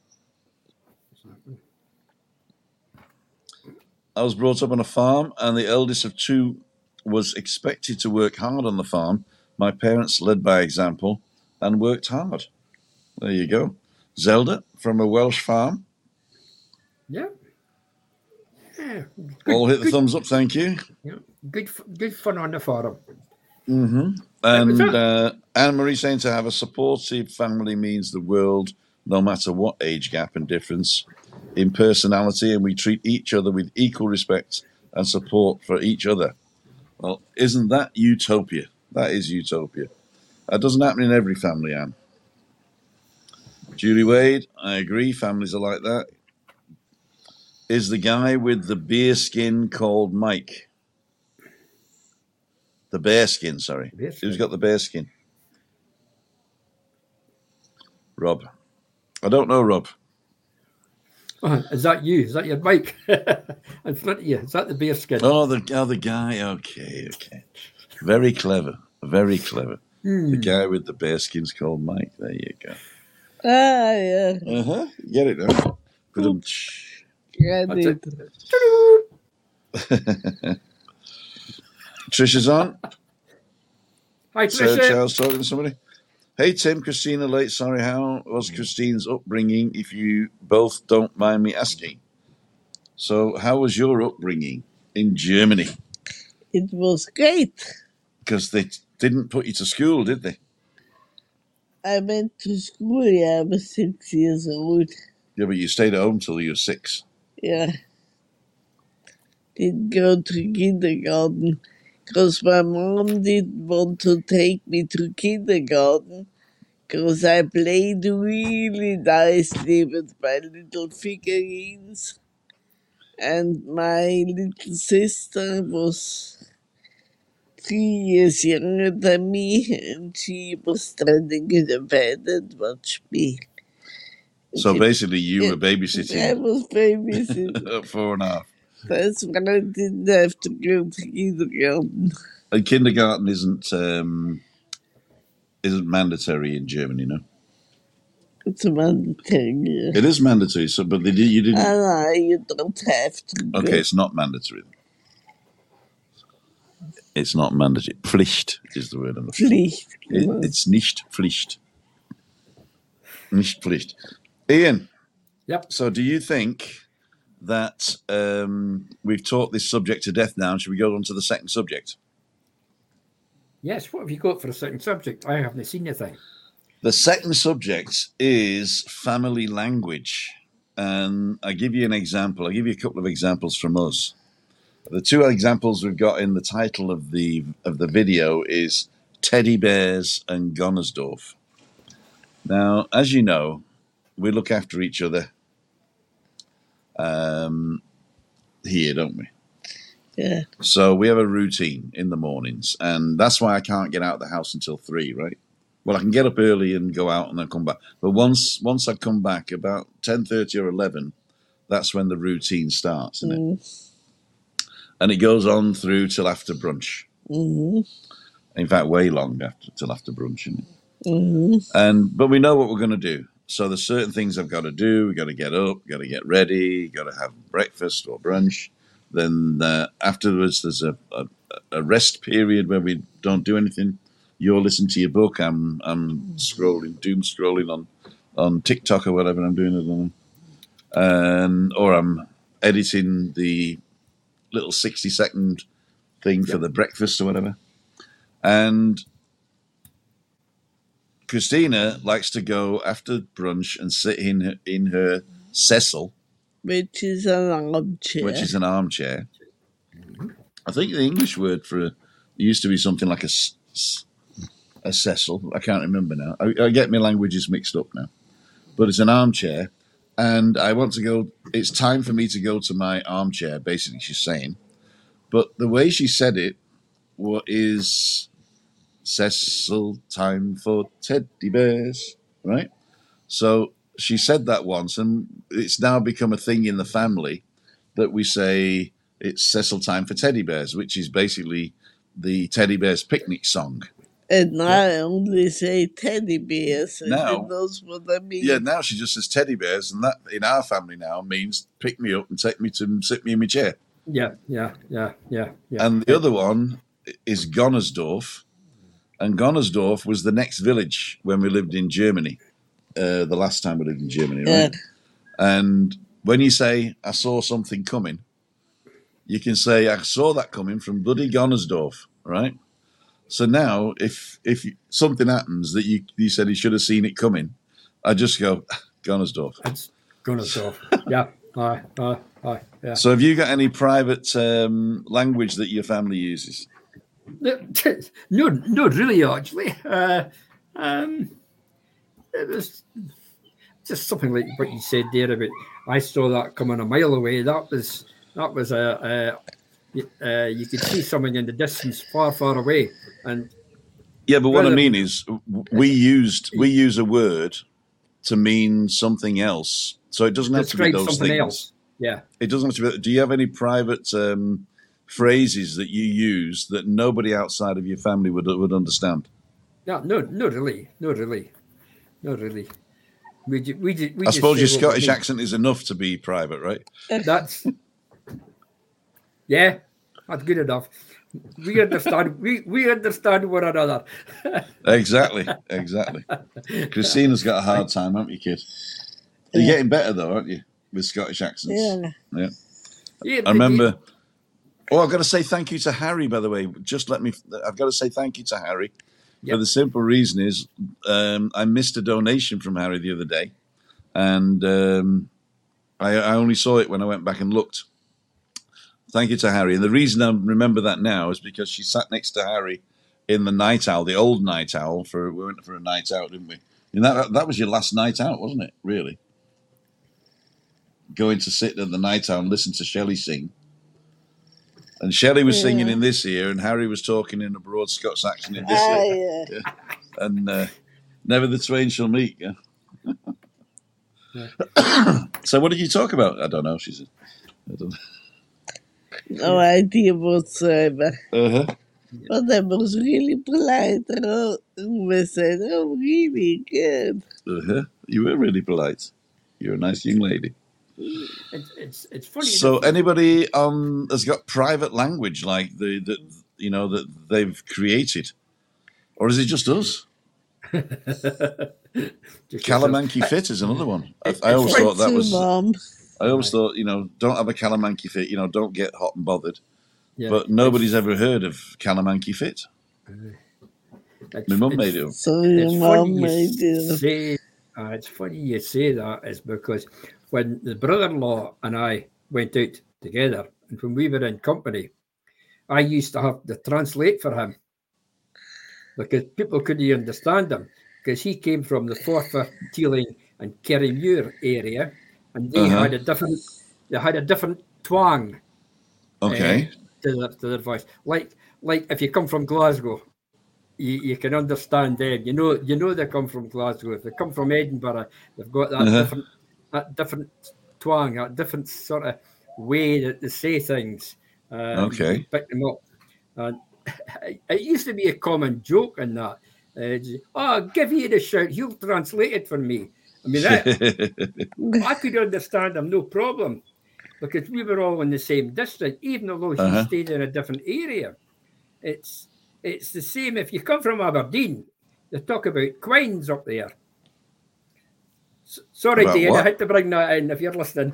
Speaker 1: I was brought up on a farm, and the eldest of two was expected to work hard on the farm. My parents led by example and worked hard. There you go. Zelda from a Welsh farm.
Speaker 3: Yeah. Yeah.
Speaker 1: Good, All hit the good, thumbs up, thank you.
Speaker 3: Yeah. Good, good fun on the farm.
Speaker 1: Mm-hmm. And uh, Anne-Marie saying to have a supportive family means the world, no matter what age gap and difference in personality, and we treat each other with equal respect and support for each other. Well, isn't that utopia? That is utopia. That doesn't happen in every family, Anne. Julie Wade, I agree. Families are like that. Is the guy with the beer skin called Mike? The bear skin, sorry.
Speaker 3: Bear skin.
Speaker 1: Who's got the bear skin? Rob. I don't know, Rob.
Speaker 3: Oh, is that you? Is that your bike in front of you? Is that the bear skin?
Speaker 1: Oh, the, oh, the guy. Okay, okay. Very clever. Very clever.
Speaker 3: Hmm.
Speaker 1: The guy with the bear skin's called Mike. There you go.
Speaker 2: Ah, yeah.
Speaker 1: Uh-huh. Get it now. Good.
Speaker 2: Got
Speaker 3: That's
Speaker 2: it.
Speaker 3: it.
Speaker 1: Trisha's on.
Speaker 3: Hi,
Speaker 1: Sarah
Speaker 3: Tricia.
Speaker 1: Charles talking to somebody. Hey, Tim, Christina late. Sorry, how was Christine's upbringing, if you both don't mind me asking? So, how was your upbringing in Germany?
Speaker 2: It was great.
Speaker 1: Because they didn't put you to school, did they?
Speaker 2: I went to school, yeah, I was six years old.
Speaker 1: Yeah, but you stayed at home till you were six.
Speaker 2: Yeah. Didn't go to kindergarten because my mom didn't want to take me to kindergarten because I played really nicely with my little figurines. And my little sister was three years younger than me, and she was standing in the bed and watched me.
Speaker 1: So
Speaker 2: She-
Speaker 1: basically, you were
Speaker 2: I
Speaker 1: babysitting
Speaker 2: was babysitting.
Speaker 1: at four and a half.
Speaker 2: That's why I didn't have to go to kindergarten.
Speaker 1: And kindergarten isn't um, isn't mandatory in Germany, no?
Speaker 2: It's a mandatory. Yeah.
Speaker 1: It is mandatory, so but they did, you didn't.
Speaker 2: Ah, you don't have to go.
Speaker 1: Okay, it's not mandatory. It's not mandatory. Pflicht is the word I'm looking for.
Speaker 2: Pflicht.
Speaker 1: It, it's nicht Pflicht. Nicht Pflicht. Ian.
Speaker 3: Yep.
Speaker 1: So, do you think that um, we've taught this subject to death now? Should we go on to the second subject?
Speaker 3: Yes, what have you got for a second subject? I haven't seen anything.
Speaker 1: The second subject is family language. And I give you an example. I'll give you a couple of examples from us. The two examples we've got in the title of the of the video is teddy bears and Gonnersdorf. Now, as you know, we look after each other um, here, don't we?
Speaker 2: Yeah.
Speaker 1: So we have a routine in the mornings, and that's why I can't get out of the house until three, right? Well, I can get up early and go out and then come back. But once once I come back about ten thirty or eleven, that's when the routine starts, isn't it?
Speaker 2: Mm.
Speaker 1: And it goes on through till after brunch.
Speaker 2: Mm-hmm.
Speaker 1: In fact, way long after till after brunch, isn't it?
Speaker 2: Mm-hmm.
Speaker 1: And but we know what we're going to do. So there's certain things I've got to do. We've got to get up, got to get ready, got to have breakfast or brunch. Then uh, afterwards, there's a, a, a rest period where we don't do anything. You're listening to your book. I'm I'm scrolling, doom scrolling on on TikTok or whatever I'm doing. I don't know. And or I'm editing the little sixty second thing for the breakfast or whatever. And Christina likes to go after brunch and sit in her, in her Cecil,
Speaker 2: Which is an armchair.
Speaker 1: which is an armchair. I think the English word for it used to be something like a, a Cecil. I can't remember now. I, I get my languages mixed up now. But it's an armchair. And I want to go, it's time for me to go to my armchair, basically, she's saying. But the way she said it what is Cecil, time for teddy bears, right? So she said that once, and it's now become a thing in the family that we say it's Cecil time for teddy bears, which is basically the teddy bears picnic song.
Speaker 2: And I only say teddy bears, and
Speaker 1: Now-
Speaker 2: she knows what I mean.
Speaker 1: Yeah, now she just says teddy bears, and that in our family now means pick me up and take me to sit me in my chair.
Speaker 3: Yeah, yeah, yeah, yeah, yeah.
Speaker 1: And the other one is Gonnersdorf. And Gonnersdorf was the next village when we lived in Germany, uh, the last time we lived in Germany, right?
Speaker 2: Yeah.
Speaker 1: And when you say, I saw something coming, you can say, I saw that coming from bloody Gonnersdorf, right? So now, if if something happens that you, you said you should have seen it coming, I just go, Gonnersdorf.
Speaker 3: It's gonna so. Yeah, aye, aye, aye, yeah.
Speaker 1: So have you got any private um, language that your family uses?
Speaker 3: No, not really, actually. Uh, um, it was just something like what you said there about I saw that coming a mile away. That was that was a, a you, uh, you could see someone in the distance, far, far away, and
Speaker 1: Yeah, but what I
Speaker 3: rather
Speaker 1: mean
Speaker 3: than
Speaker 1: is, w- we used we use a word to mean something else, so it doesn't have to be
Speaker 3: describe
Speaker 1: those
Speaker 3: something
Speaker 1: things.
Speaker 3: else. Yeah.
Speaker 1: It doesn't have to be. Do you have any private um, phrases that you use that nobody outside of your family would would understand?
Speaker 3: No, no, not really, not really, not really. We ju- we ju- we
Speaker 1: I
Speaker 3: just
Speaker 1: suppose
Speaker 3: say
Speaker 1: your
Speaker 3: what we
Speaker 1: Scottish
Speaker 3: mean.
Speaker 1: accent is enough to be private, right?
Speaker 3: That's yeah, that's good enough. We understand. We we understand one another.
Speaker 1: Exactly, exactly. Christina's got a hard time, haven't you, kid? You're
Speaker 2: Yeah.
Speaker 1: getting better though, aren't you, with Scottish accents?
Speaker 2: Yeah.
Speaker 1: Yeah.
Speaker 3: Yeah,
Speaker 1: I
Speaker 3: the-
Speaker 1: remember. Oh, I've got to say thank you to Harry, by the way. Just let me. I've got to say thank you to Harry.
Speaker 3: Yep.
Speaker 1: For the simple reason is um, I missed a donation from Harry the other day, and um, I, I only saw it when I went back and looked. Thank you to Harry. And the reason I remember that now is because she sat next to Harry in the Night Owl, the old Night Owl. For we went for a night out, didn't we? And that that was your last night out, wasn't it? Really, going to sit at the Night Owl and listen to Shelley sing. And Shelley was
Speaker 2: Yeah.
Speaker 1: singing in this ear, and Harry was talking in a broad Scots accent in this
Speaker 2: Ah,
Speaker 1: ear.
Speaker 2: yeah.
Speaker 1: And uh, never the twain shall meet. Yeah.
Speaker 3: Yeah.
Speaker 1: So, what did you talk about? I don't know. She said. I don't
Speaker 2: No idea whatsoever.
Speaker 1: know. Uh-huh.
Speaker 2: But I was really polite. Oh, we said, oh, really good.
Speaker 1: Uh-huh. You were really polite. You're a nice young lady.
Speaker 3: It's it's it's funny.
Speaker 1: So,
Speaker 3: that-
Speaker 1: anybody um has got private language like the that you know that they've created, or is it just us?
Speaker 3: Just
Speaker 1: Calamanky fit is another one. I,
Speaker 3: It's-
Speaker 1: I always
Speaker 3: it's
Speaker 1: thought that
Speaker 2: Too,
Speaker 1: was.
Speaker 2: Mom.
Speaker 1: I always thought you know don't have a Calamanky fit. You know don't get hot and bothered.
Speaker 3: Yeah,
Speaker 1: But nobody's ever heard of Calamanky fit.
Speaker 3: it's-
Speaker 1: My mum
Speaker 3: it's-
Speaker 1: made it up.
Speaker 2: So
Speaker 3: It's
Speaker 2: your
Speaker 3: funny
Speaker 2: mom
Speaker 3: you
Speaker 2: made it.
Speaker 3: say. Uh, it's funny you say that is because when the brother-in-law and I went out together, and when we were in company, I used to have to translate for him because people couldn't understand him because he came from the Forfar, Teeling, and Kerrymuir area, and they
Speaker 1: Uh-huh.
Speaker 3: had a different they had a different twang
Speaker 1: Okay.
Speaker 3: uh, to, their, to their voice. Like like if you come from Glasgow, you, you can understand them. You know you know they come from Glasgow. If they come from Edinburgh, they've got that
Speaker 1: Uh-huh.
Speaker 3: different that different twang, that different sort of way that they say things. Uh,
Speaker 1: Okay.
Speaker 3: you pick them up. And it used to be a common joke in that. Uh, just, oh, I'll give you the shout. He'll translate it for me. I mean, that, I could understand him, no problem, because we were all in the same district, even though he
Speaker 1: Uh-huh.
Speaker 3: stayed in a different area. It's it's the same if you come from Aberdeen. They talk about quines up there. S- Sorry,
Speaker 1: About
Speaker 3: Dane, I
Speaker 1: what?
Speaker 3: had to bring that in if you're listening.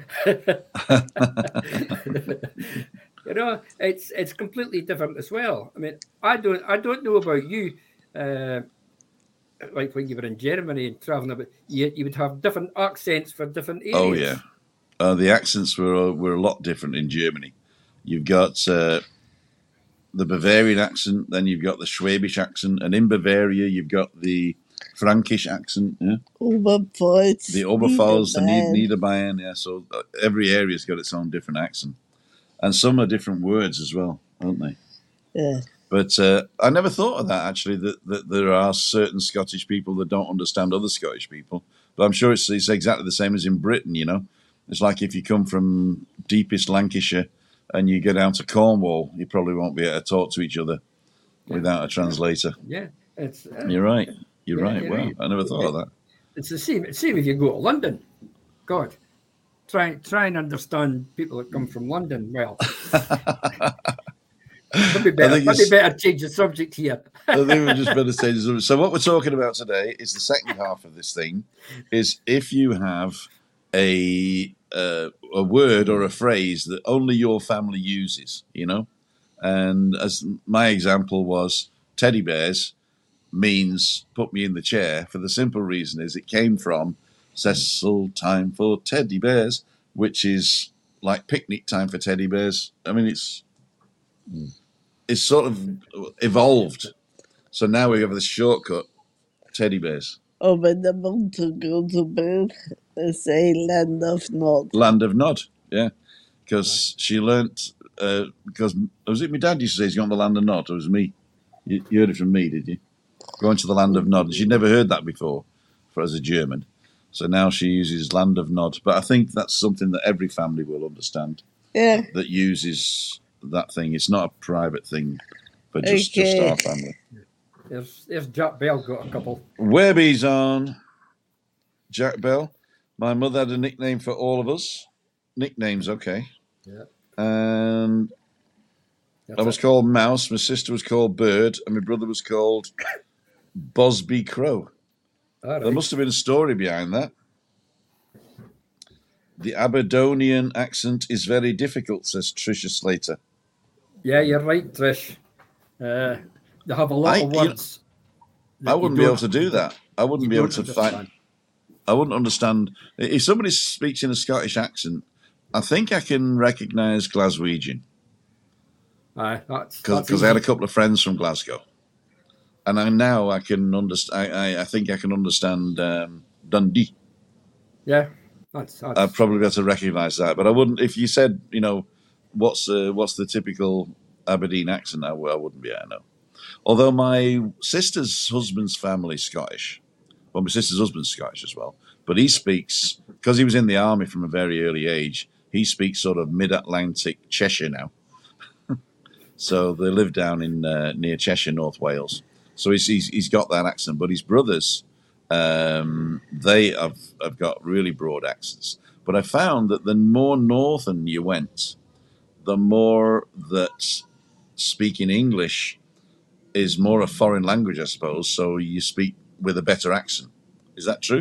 Speaker 3: You know, it's it's completely different as well. I mean, I don't I don't know about you. Uh, like when you were in Germany and traveling about, you, you would have different accents for different areas.
Speaker 1: Oh yeah, uh, the accents were were a lot different in Germany. You've got uh, the Bavarian accent, then you've got the Schwäbisch accent, and in Bavaria you've got the Frankish accent, yeah,
Speaker 2: Oberpfalz.
Speaker 1: the Oberpfalz, the
Speaker 2: Niederbayern.
Speaker 1: Nied- Niederbayern, yeah. So uh, every area's got its own different accent, and some are different words as well, aren't they?
Speaker 2: Yeah.
Speaker 1: But uh, I never thought of that actually. That, that there are certain Scottish people that don't understand other Scottish people. But I'm sure it's, it's exactly the same as in Britain. You know, it's like if you come from deepest Lancashire and you go down to Cornwall, you probably won't be able to talk to each other without a translator.
Speaker 3: Yeah, it's uh,
Speaker 1: You're right. You're
Speaker 3: Yeah,
Speaker 1: right.
Speaker 3: you're
Speaker 1: Well,
Speaker 3: right.
Speaker 1: I never thought of that.
Speaker 3: it's the same. It's the same if you go to London. God, try try and understand people that come from London. Well, maybe better,
Speaker 1: think
Speaker 3: maybe
Speaker 1: it's-
Speaker 3: better change the subject here.
Speaker 1: I think we're just better say this. So what we're talking about today is the second half of this thing. Is if you have a uh, a word or a phrase that only your family uses, you know, and as my example was, teddy bears means put me in the chair for the simple reason is it came from Cecil time for teddy bears, which is like picnic time for teddy bears. I mean, it's it's sort of evolved. So now we have this shortcut, teddy bears,
Speaker 2: Oh, when I want to go to bed, I say land of Nod.
Speaker 1: land of Nod, yeah, because she learnt uh, because was it my dad used to say he's gone to the land of Nod, or was it me? You, you heard it from me, did you? Going to the land of Nod. She'd never heard that before, for as a German. So now she uses land of Nod. But I think that's something that every family will understand.
Speaker 2: Yeah.
Speaker 1: That uses that thing. It's not a private thing for just,
Speaker 2: Okay.
Speaker 1: just our family.
Speaker 3: There's, there's Jack Bell got a couple.
Speaker 1: Webby's on. Jack Bell. My mother had a nickname for all of us. Nicknames, okay.
Speaker 3: Yeah.
Speaker 1: And
Speaker 3: That's
Speaker 1: I was
Speaker 3: it.
Speaker 1: called Mouse. My sister was called Bird, and my brother was called Bosby Crow.
Speaker 3: All right.
Speaker 1: There must have been a story behind that. The Aberdonian accent is very difficult, says Tricia Slater.
Speaker 3: Yeah, you're right, Trish. Uh, they have a lot
Speaker 1: I-
Speaker 3: of
Speaker 1: you know,
Speaker 3: words.
Speaker 1: I
Speaker 3: that you
Speaker 1: wouldn't be able
Speaker 3: don't-
Speaker 1: to do that. I wouldn't
Speaker 3: you
Speaker 1: be able
Speaker 3: don't
Speaker 1: to
Speaker 3: understand.
Speaker 1: find. I wouldn't understand if somebody speaks in a Scottish accent. I think I can recognise Glaswegian
Speaker 3: Aye, that's
Speaker 1: because
Speaker 3: that's
Speaker 1: I had a
Speaker 3: easy.
Speaker 1: couple of friends from Glasgow, and I now I can understand. I, I, I think I can understand um, Dundee.
Speaker 3: Yeah, that's that's.
Speaker 1: I'd probably be able to recognise that, but I wouldn't. If you said, you know, what's uh, what's the typical Aberdeen accent, I, I wouldn't be able to know. Although my sister's husband's family's Scottish. Well, my sister's husband's Scottish as well. But he speaks, because he was in the army from a very early age, he speaks sort of mid-Atlantic Cheshire now. So they live down in uh, near Cheshire, North Wales. So he's, he's he's got that accent. But his brothers, um, they have, have got really broad accents. But I found that the more northern you went, the more that speaking English is more a foreign language, I suppose. So you speak with a better accent. Is that true?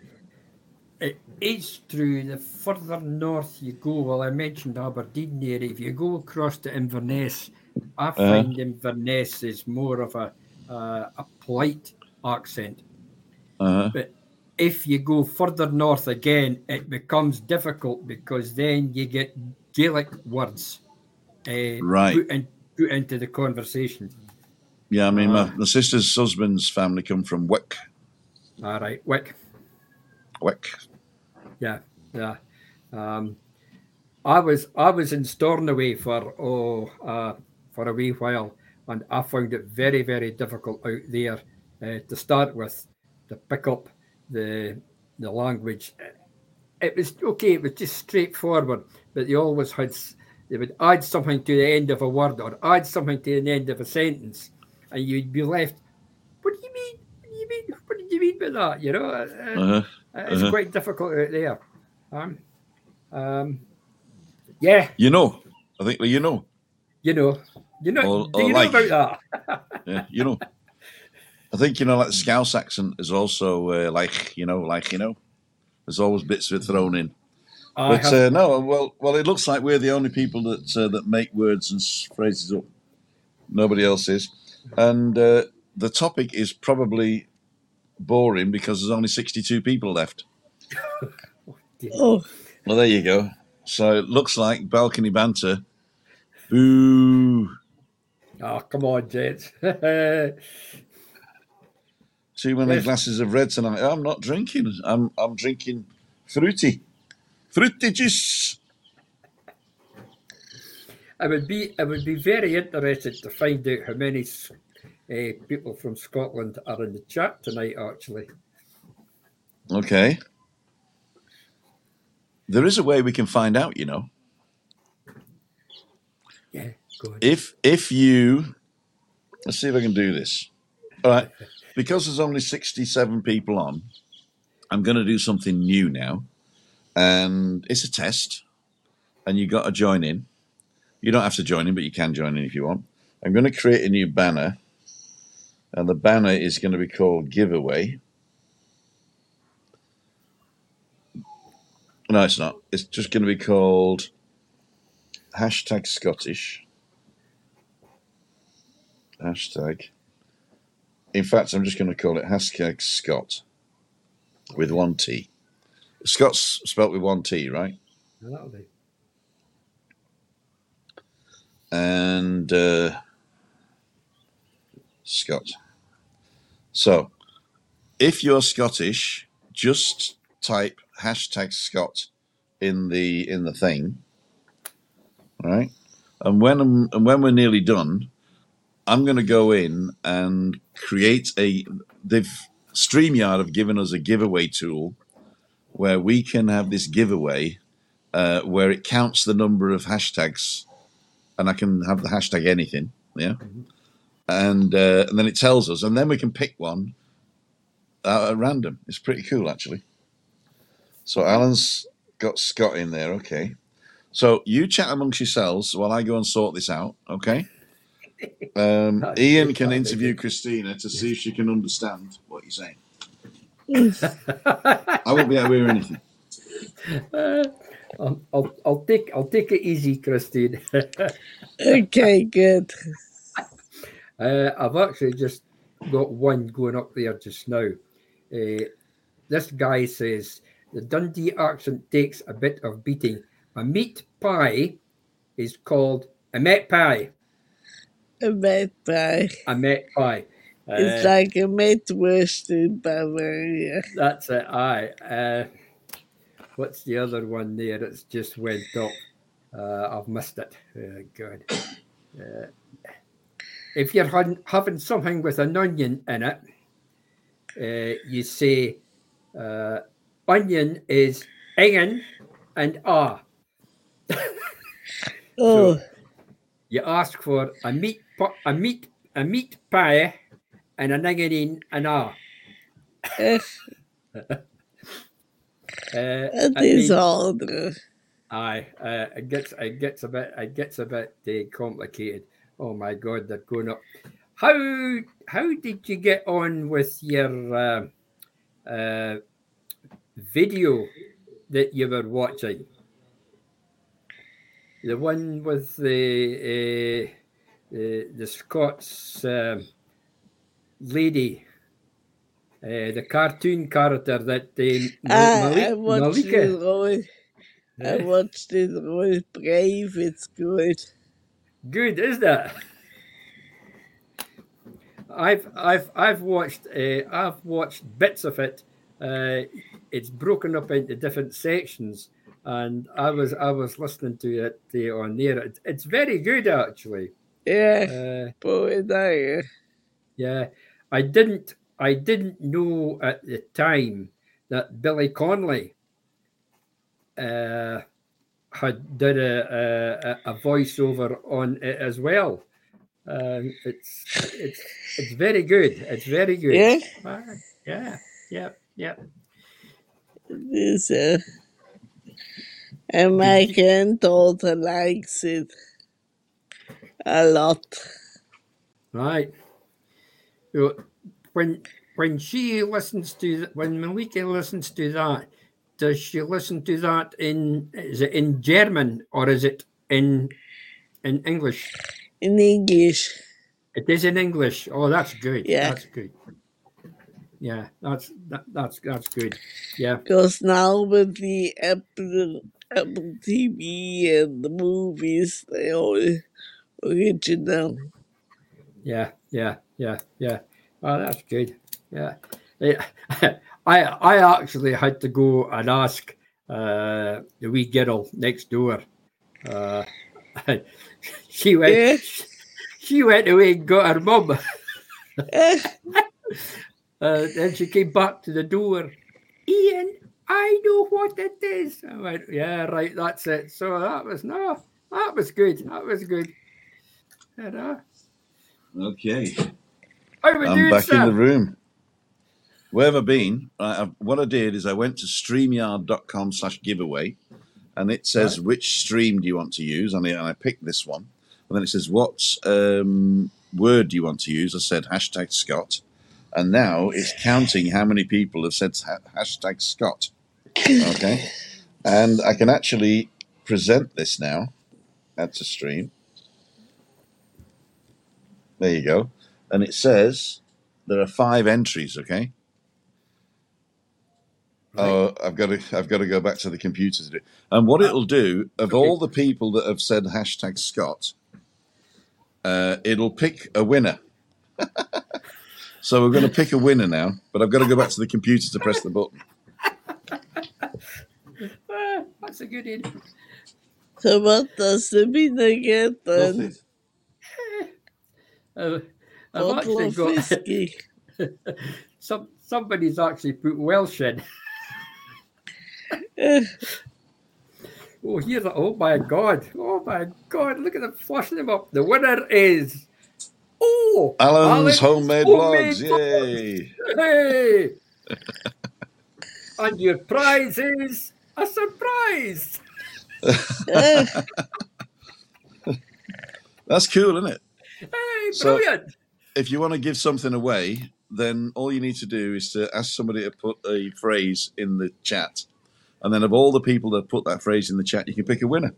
Speaker 3: It is true. The further north you go, well, I mentioned Aberdeen there. If you go across to Inverness, I find Inverness is more of a uh, a polite accent.
Speaker 1: Uh-huh.
Speaker 3: But if you go further north again, it becomes difficult because then you get Gaelic words uh,
Speaker 1: Right.
Speaker 3: put, in, put into the conversation.
Speaker 1: Yeah, I mean, my,
Speaker 3: Uh,
Speaker 1: my sister's husband's family come from Wick.
Speaker 3: All right, Wick.
Speaker 1: Wick.
Speaker 3: Yeah, yeah. Um, I was I was in Stornoway for oh uh, for a wee while, and I found it very very difficult out there uh, to start with to pick up the the language. It was okay. It was just straightforward, but they always had they would add something to the end of a word or add something to the end of a sentence, and you'd be left. What do you mean? What do you mean? What did you mean by that? You know, uh,
Speaker 1: Uh-huh.
Speaker 3: it's
Speaker 1: Uh-huh.
Speaker 3: quite difficult out there. Um, um, yeah,
Speaker 1: You know. I think, well, you know.
Speaker 3: you know, you know,
Speaker 1: Or-
Speaker 3: do
Speaker 1: or
Speaker 3: you know
Speaker 1: like-
Speaker 3: about that?
Speaker 1: Yeah, you know. I think, you know, like the Scouse accent is also uh, like, you know, like, you know. There's always bits of it thrown in.
Speaker 3: I
Speaker 1: But
Speaker 3: have,
Speaker 1: uh, no, well, well, it looks like we're the only people that uh, that make words and s- phrases up. Nobody else is. And uh, the topic is probably boring because there's only sixty-two people left.
Speaker 2: Oh,
Speaker 1: Well, there you go. So it looks like balcony banter. Boo.
Speaker 3: oh, come on, gents.
Speaker 1: Too many
Speaker 3: Yes.
Speaker 1: glasses of red tonight. I'm not drinking. I'm I'm drinking fruity. Fruity juice.
Speaker 3: I would be I would be very interested to find out how many uh, people from Scotland are in the chat tonight. Actually,
Speaker 1: Okay. There is a way we can find out, you know.
Speaker 3: yeah, go on.
Speaker 1: If if you let's see if I can do this. All right. Because there's only sixty-seven people on, I'm going to do something new now. And it's a test. And you got to join in. You don't have to join in, but you can join in if you want. I'm going to create a new banner. And the banner is going to be called Giveaway. No, it's not. It's just going to be called hashtag Scottish. Hashtag. In fact, I'm just going to call it hashtag Scott with one T. Scott's spelt with one T, right?
Speaker 3: Yeah, that'll do.
Speaker 1: And uh, Scott. So, if you're Scottish, just type hashtag Scott in the in the thing, all right? And when I'm, and when we're nearly done, I'm going to go in and create a. They've StreamYard have given us a giveaway tool where we can have this giveaway uh, where it counts the number of hashtags, and I can have the hashtag anything, yeah, mm-hmm. and uh, and then it tells us, and then we can pick one uh, at random. It's pretty cool, actually. So Alan's got Scott in there, okay. So you chat amongst yourselves while I go and sort this out, okay? Um, Ian can interview Christina to see if she can understand what you're saying. I won't be able to hear anything.
Speaker 3: Uh, I'll, I'll, I'll take I'll take it easy, Christine.
Speaker 2: Okay, good.
Speaker 3: Uh, I've actually just got one going up there just now. Uh, this guy says the Dundee accent takes a bit of beating. A meat pie is called a met pie.
Speaker 2: A met pie.
Speaker 3: A met pie. Uh,
Speaker 2: it's like a metwurst in Bavaria.
Speaker 3: That's it. Aye. Uh, what's the other one there that's just went up? Uh, I've missed it. Oh, God. Uh, if you're ha- having something with an onion in it, uh, you say uh, onion is ingen and ah.
Speaker 2: Oh.
Speaker 3: So you ask for a meat a meat a meat pie and an ingen and ah.
Speaker 2: Uh, that is hard.
Speaker 3: Aye, uh, it gets it gets a bit it gets a bit uh, complicated. Oh my God, they're going up. How how did you get on with your uh, uh, video that you were watching? The one with the uh, the, the Scots uh, lady, uh, the cartoon character that uh,
Speaker 2: ah,
Speaker 3: Malik-
Speaker 2: I watched
Speaker 3: Malika.
Speaker 2: it all. I watched it all. Brave, it's good.
Speaker 3: Good, is that? I've I've I've watched uh, I've watched bits of it. Uh, it's broken up into different sections, and I was I was listening to it uh, on there. It, it's very good, actually.
Speaker 2: Yeah, uh,
Speaker 3: yeah. I didn't I didn't know at the time that Billy Connolly uh, had did a, a a voiceover on it as well. Um, it's it's it's very good. It's very good.
Speaker 2: Yeah,
Speaker 3: uh, yeah, yeah, yeah.
Speaker 2: It is, uh, and my granddaughter likes it a lot.
Speaker 3: Right. So when when she listens to when Malika listens to that, does she listen to that in is it in German or is it in in English?
Speaker 2: In English.
Speaker 3: It is in English. Oh, that's good.
Speaker 2: Yeah.
Speaker 3: That's good. Yeah, that's that, that's that's good. Yeah.
Speaker 2: Because now with the Apple Apple T V and the movies, they all original.
Speaker 3: Yeah, yeah, yeah, yeah. Oh, that's good. Yeah. I I actually had to go and ask uh, the wee girl next door. Uh, she went.
Speaker 2: Yeah.
Speaker 3: She went away and got her mum. uh, then she came back to the door. Ian, I know what it is. I went, yeah, right, that's it. So that was no, that was good. That was good. Ta-da.
Speaker 1: Okay.
Speaker 3: How we
Speaker 1: I'm
Speaker 3: doing,
Speaker 1: back
Speaker 3: Sam?
Speaker 1: in the room. Where have I been? I, what I did is I went to StreamYard.com slash giveaway, and it says, right, which stream do you want to use? And I, and I picked this one. And then it says, what um, word do you want to use? I said, hashtag Scott. And now it's counting how many people have said ha- hashtag Scott. Okay. And I can actually present this now. That's a stream. There you go. And it says there are five entries, okay? Right. Oh, I've got to I've got to go back to the computer to do it. And what it'll do, of okay. all the people that have said hashtag Scott, uh, it'll pick a winner. So we're going to pick a winner now, but I've got to go back to the computer to press the button.
Speaker 3: That's a good idea.
Speaker 2: So what does the winner get then?
Speaker 1: Nothing.
Speaker 3: Uh, I've
Speaker 2: Bottle
Speaker 3: actually
Speaker 2: of
Speaker 3: got
Speaker 2: whiskey.
Speaker 3: some. Somebody's actually put Welsh in.
Speaker 2: Uh,
Speaker 3: Oh, here's a, oh my God. Oh my God. Look at them flushing them up. The winner is, oh,
Speaker 1: Alan's
Speaker 3: Alan's
Speaker 1: homemade,
Speaker 3: homemade
Speaker 1: blogs.
Speaker 3: blogs.
Speaker 1: Yay.
Speaker 3: Hey. And your prize is a surprise.
Speaker 2: uh,
Speaker 1: That's cool, isn't it?
Speaker 3: Hey,
Speaker 1: So-
Speaker 3: brilliant.
Speaker 1: If you want to give something away, then all you need to do is to ask somebody to put a phrase in the chat. And then of all the people that put that phrase in the chat, you can pick a winner.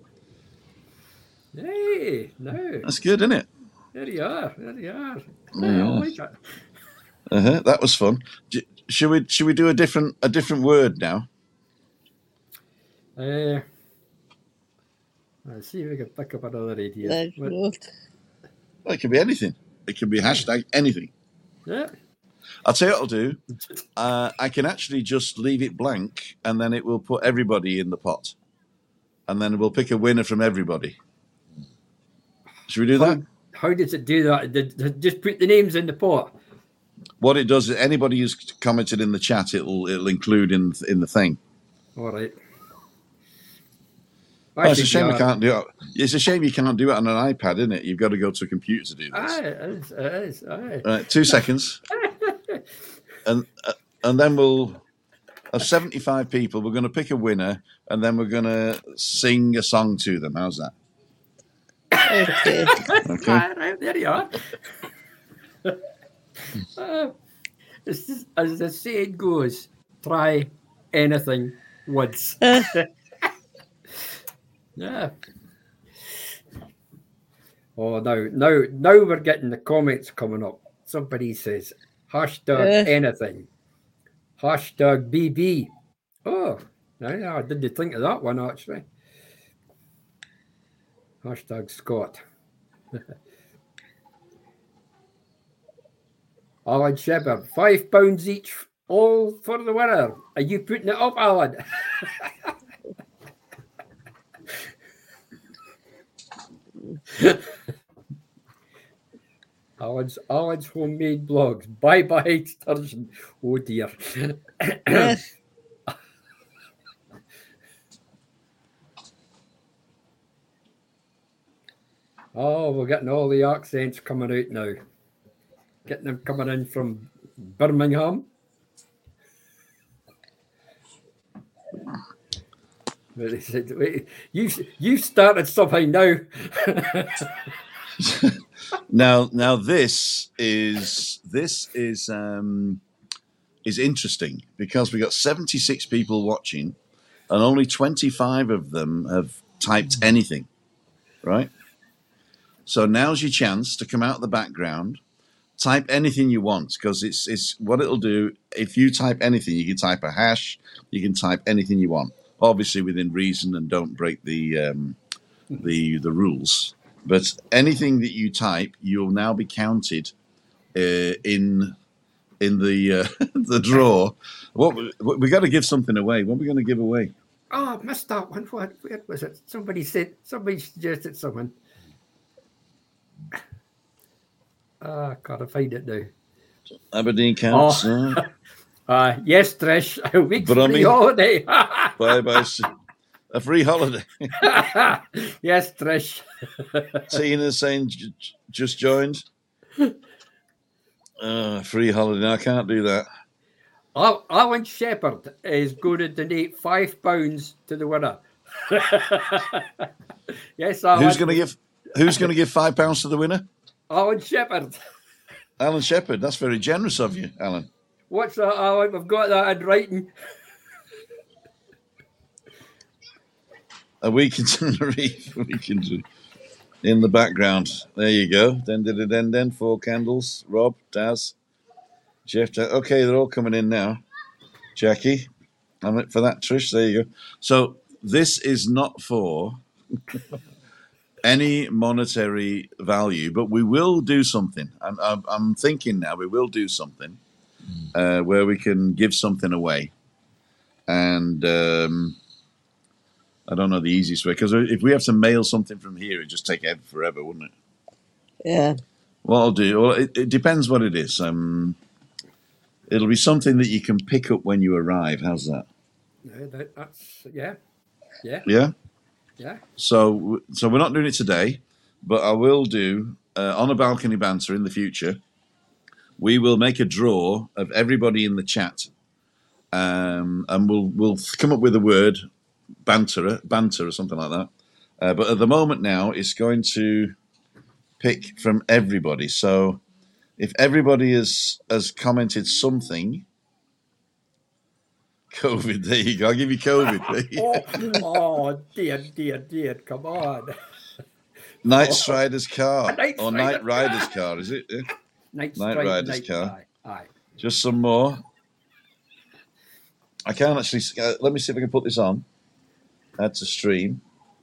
Speaker 3: Hey, no.
Speaker 1: That's good, isn't it?
Speaker 3: There you are. There you are.
Speaker 1: Yeah.
Speaker 3: I like it.
Speaker 1: Uh-huh. That was fun. D- Should we should we do a different a different word now?
Speaker 3: Uh, let's see if we can pick up another idea.
Speaker 2: like
Speaker 3: What-
Speaker 2: what?
Speaker 1: Well, it can be anything. It can be hashtag anything.
Speaker 3: Yeah.
Speaker 1: I'll tell you what I'll do. Uh, I can actually just leave it blank, and then it will put everybody in the pot, and then we'll pick a winner from everybody. Should we do that?
Speaker 3: How, how does it do that? Did- did- Just put the names in the pot.
Speaker 1: What it does is anybody who's commented in the chat, it'll it'll include in in the thing.
Speaker 3: All right.
Speaker 1: Oh, it's a
Speaker 3: Actually,
Speaker 1: shame we
Speaker 3: yeah.
Speaker 1: can't do it. It's a shame you can't do it on an iPad, isn't it? You've got to go to a computer to do this.
Speaker 3: Aye, it is, it is, aye.
Speaker 1: Right, two seconds, and uh, and then we'll of seventy-five people. We're going to pick a winner, and then we're going to sing a song to them. How's that?
Speaker 2: Okay.
Speaker 1: Okay.
Speaker 3: Aye, right, there you are. Uh, it's just, as the saying goes, try anything once.
Speaker 2: Uh,
Speaker 3: Yeah. Oh, now, now, now we're getting the comments coming up. Somebody says hashtag
Speaker 2: Uh.
Speaker 3: anything, hashtag B B. Oh, yeah, I didn't think of that one actually. Hashtag Scott. Alan Shepard, five pounds each, all for the winner. Are you putting it up, Alan? Alan's, Alan's homemade blogs. Bye bye, Sturgeon. Oh dear.
Speaker 2: uh,
Speaker 3: Oh, we're getting all the accents coming out now. Getting them coming in from Birmingham. But they said, "Wait, you you started something now."
Speaker 1: Now, now this is this is um, is interesting because we got seventy-six people watching, and only twenty-five of them have typed anything, right? So now's your chance to come out of the background, type anything you want because it's it's what it'll do. If you type anything, you can type a hash, you can type anything you want, obviously within reason and don't break the um, the the rules. But anything that you type, you'll now be counted uh, in in the uh, the draw. What we, we got to give something away. What are we going to give away?
Speaker 3: Oh, I missed that one. What, where was it? Somebody said, somebody suggested someone. Ah, gotta find it now.
Speaker 1: Aberdeen counts.
Speaker 3: Oh.
Speaker 1: uh,
Speaker 3: Uh, yes, Trish, a week's
Speaker 1: Brummy.
Speaker 3: free holiday.
Speaker 1: bye bye. A free holiday.
Speaker 3: Yes, Trish.
Speaker 1: Tina saying j- j- just joined. Uh, free holiday. No, I can't do that.
Speaker 3: Al- Alan Shepard is going to donate five pounds to the winner. Yes, Alan.
Speaker 1: Who's going to give? Who's going to give five pounds to the winner?
Speaker 3: Alan Shepard.
Speaker 1: Alan Shepherd. That's very generous of you, Alan.
Speaker 3: What's that, Alan? We've got that in writing.
Speaker 1: A week into the reef. A week into in the background. There you go. Den den den den. Four candles. Rob, Daz, Jeff. Da- okay, they're all coming in now. Jackie, I'm it for that. Trish, there you go. So this is not for any monetary value, but we will do something. I'm, I'm, I'm thinking now we will do something uh, where we can give something away, and um, I don't know the easiest way, because if we have to mail something from here, it'd just take forever, wouldn't it?
Speaker 2: Yeah.
Speaker 1: What I'll do, well, it, it depends what it is. Um, it'll be something that you can pick up when you arrive. How's that?
Speaker 3: Yeah, that, that's yeah, yeah,
Speaker 1: Yeah.
Speaker 3: yeah.
Speaker 1: So, so we're not doing it today, but I will do uh, on a balcony banter in the future. We will make a draw of everybody in the chat, um, and we'll we'll come up with a word, banter, banter, or something like that. Uh, but at the moment now, it's going to pick from everybody. So, if everybody has has commented something, COVID. There you go. I'll give you COVID.
Speaker 3: oh, oh, dear, dear, dear. Come on.
Speaker 1: Night Strider's car
Speaker 3: Night
Speaker 1: or
Speaker 3: Strider's
Speaker 1: Night Rider's
Speaker 3: car.
Speaker 1: car, is it? Yeah.
Speaker 3: Night,
Speaker 1: Night
Speaker 3: Stride,
Speaker 1: Rider's
Speaker 3: night,
Speaker 1: car.
Speaker 3: Aye, aye.
Speaker 1: Just some more. I can't actually. Uh, let me see if I can put this on. Add to stream.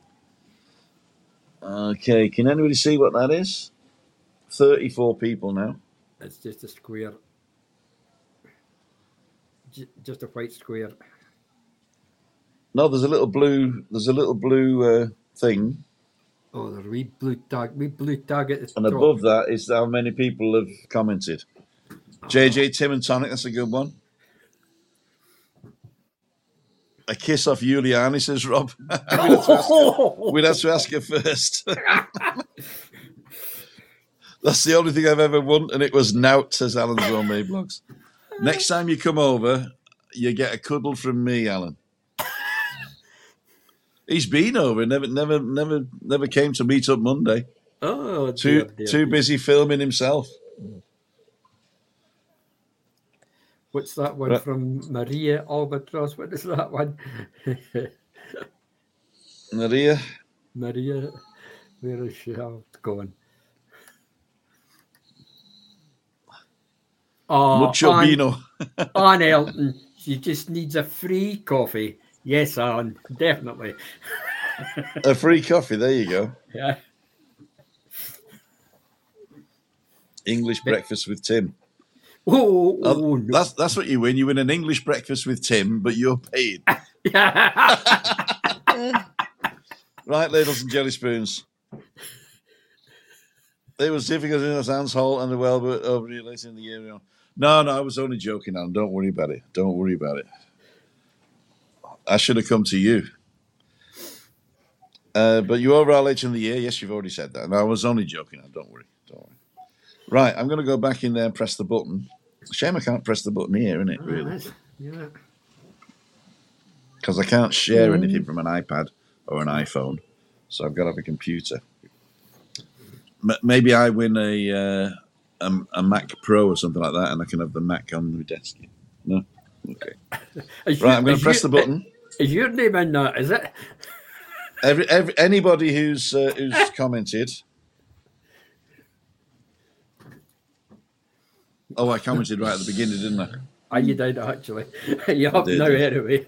Speaker 1: Okay, can anybody see what that is? thirty-four people now.
Speaker 3: It's just a square. J- just a white square.
Speaker 1: No, there's a little blue. There's a little blue uh, thing,
Speaker 3: Oh, there's a wee blue tag. Wee blue tag at the
Speaker 1: and
Speaker 3: top.
Speaker 1: above that is how many people have commented. J J, Tim, and Tonic. That's a good one. A kiss off Giuliani, says Rob. we'd, have her, we'd have to ask her first. That's the only thing I've ever won, and it was nout, says Alan's own May Blogs. Next time you come over, you get a cuddle from me, Alan. He's been over, never, never, never, never came to meet up Monday.
Speaker 3: Oh,
Speaker 1: too,
Speaker 3: dear, dear,
Speaker 1: too
Speaker 3: dear.
Speaker 1: busy filming himself.
Speaker 3: What's that one
Speaker 1: Right.
Speaker 3: from Maria Albatross? What is that one?
Speaker 1: Maria,
Speaker 3: Maria, where is she going? Oh,
Speaker 1: mucho
Speaker 3: Anne,
Speaker 1: vino.
Speaker 3: Anne Elton. She just needs a free coffee. Yes, Anne, definitely.
Speaker 1: A free coffee. There you go.
Speaker 3: Yeah.
Speaker 1: English breakfast with Tim.
Speaker 3: Oh,
Speaker 1: Oh,
Speaker 3: oh no.
Speaker 1: that's that's what you win. You win an English breakfast with Tim, but you're paid. Right, ladles and jelly spoons. It was difficult in the Anne's Hall and the well, but over here later in the year. No, no, I was only joking, Alan. Don't worry about it. Don't worry about it. I should have come to you. Uh, but you over later in the year. Yes, you've already said that. No, I was only joking. Alan. Don't worry. Don't worry. Right, I'm going to go back in there and press the button. Shame I can't press the button here, isn't it, really?
Speaker 3: Yeah.
Speaker 1: Because I can't share anything from an iPad or an iPhone. So I've got to have a computer. M- maybe I win a, uh, a a Mac Pro or something like that, and I can have the Mac on my desk. No? Okay.
Speaker 3: Is
Speaker 1: Right,
Speaker 3: your-
Speaker 1: I'm going
Speaker 3: is
Speaker 1: to press
Speaker 3: your-
Speaker 1: the button.
Speaker 3: Is your name in that? Is it?
Speaker 1: Every, every Anybody who's uh, who's commented... Oh, I commented right at the beginning, didn't I?
Speaker 3: Oh, you did actually. You have
Speaker 1: did,
Speaker 3: now
Speaker 1: yeah.
Speaker 3: anyway.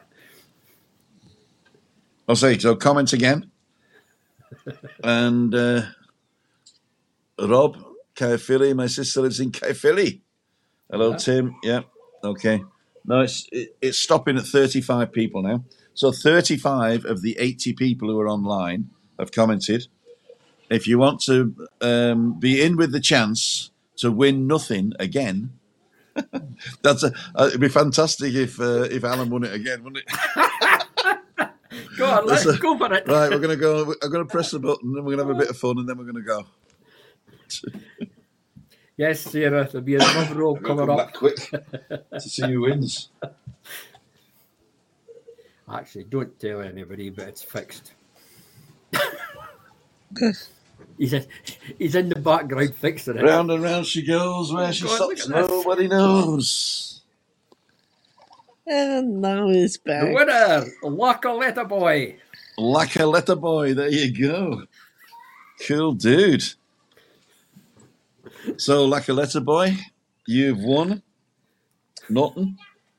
Speaker 1: I'll say, so comment again. And uh, Rob, Caerphilly, my sister lives in Caerphilly. Hello,
Speaker 3: Yeah.
Speaker 1: Tim. Yeah, okay. No, it's it, it's stopping at thirty-five people now. So thirty-five of the eighty people who are online have commented. If you want to um, be in with the chance to win nothing again, that's a, uh, it'd be fantastic if uh, if Alan won it again, wouldn't it?
Speaker 3: Go on, let's
Speaker 1: That's a-
Speaker 3: go for it.
Speaker 1: Right, we're gonna go. I'm gonna press the button, and we're gonna have a bit of fun, and then we're gonna go.
Speaker 3: Yes, Sarah, there'll be another roll
Speaker 1: I'm gonna
Speaker 3: coming
Speaker 1: come
Speaker 3: up.
Speaker 1: back quick to see who wins.
Speaker 3: Actually, don't tell anybody, but it's fixed. he's, in, he's in the background fixing it.
Speaker 1: Round and round she goes, where she
Speaker 3: God, look
Speaker 1: stops,
Speaker 3: at this.
Speaker 1: nobody knows.
Speaker 2: And now he's
Speaker 3: The
Speaker 2: back.
Speaker 3: winner, Lacoletta Boy.
Speaker 1: Like a letter boy, there you go. Cool dude. So, like a letter boy, you've won nothing.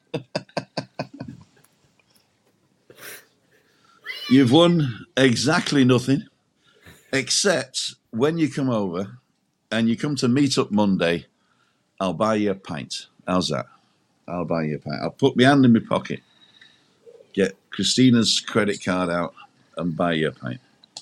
Speaker 1: You've won exactly nothing, except when you come over and you come to meet up Monday, I'll buy you a pint. How's that? I'll buy you a pint. I'll put my hand in my pocket get Christina's credit card out and buy you a pint.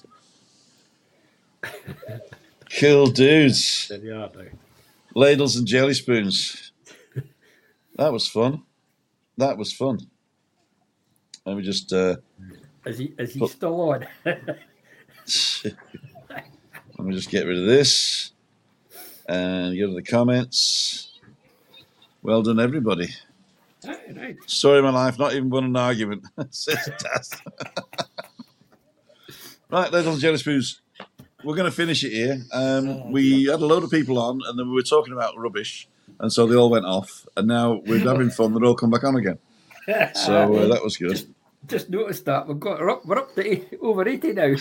Speaker 1: Cool dudes.
Speaker 3: There you are now.
Speaker 1: Ladles and jelly spoons. That was fun. That was fun. Let me just... Uh,
Speaker 3: Is he, is he
Speaker 1: But-
Speaker 3: still on?
Speaker 1: let me just get rid of this. And go to the comments. Well done, everybody.
Speaker 3: Right, right.
Speaker 1: Story of my life, not even won an argument. Says Daz. Right, Ladles and jelly spoons. We're going to finish it here. Um, we had a load of people on, and then we were talking about rubbish, and so they all went off. And now we're having fun. They're all come back on again. So uh, that was good.
Speaker 3: Just, just noticed that we've got we're up, we're up to eight, over eighty now.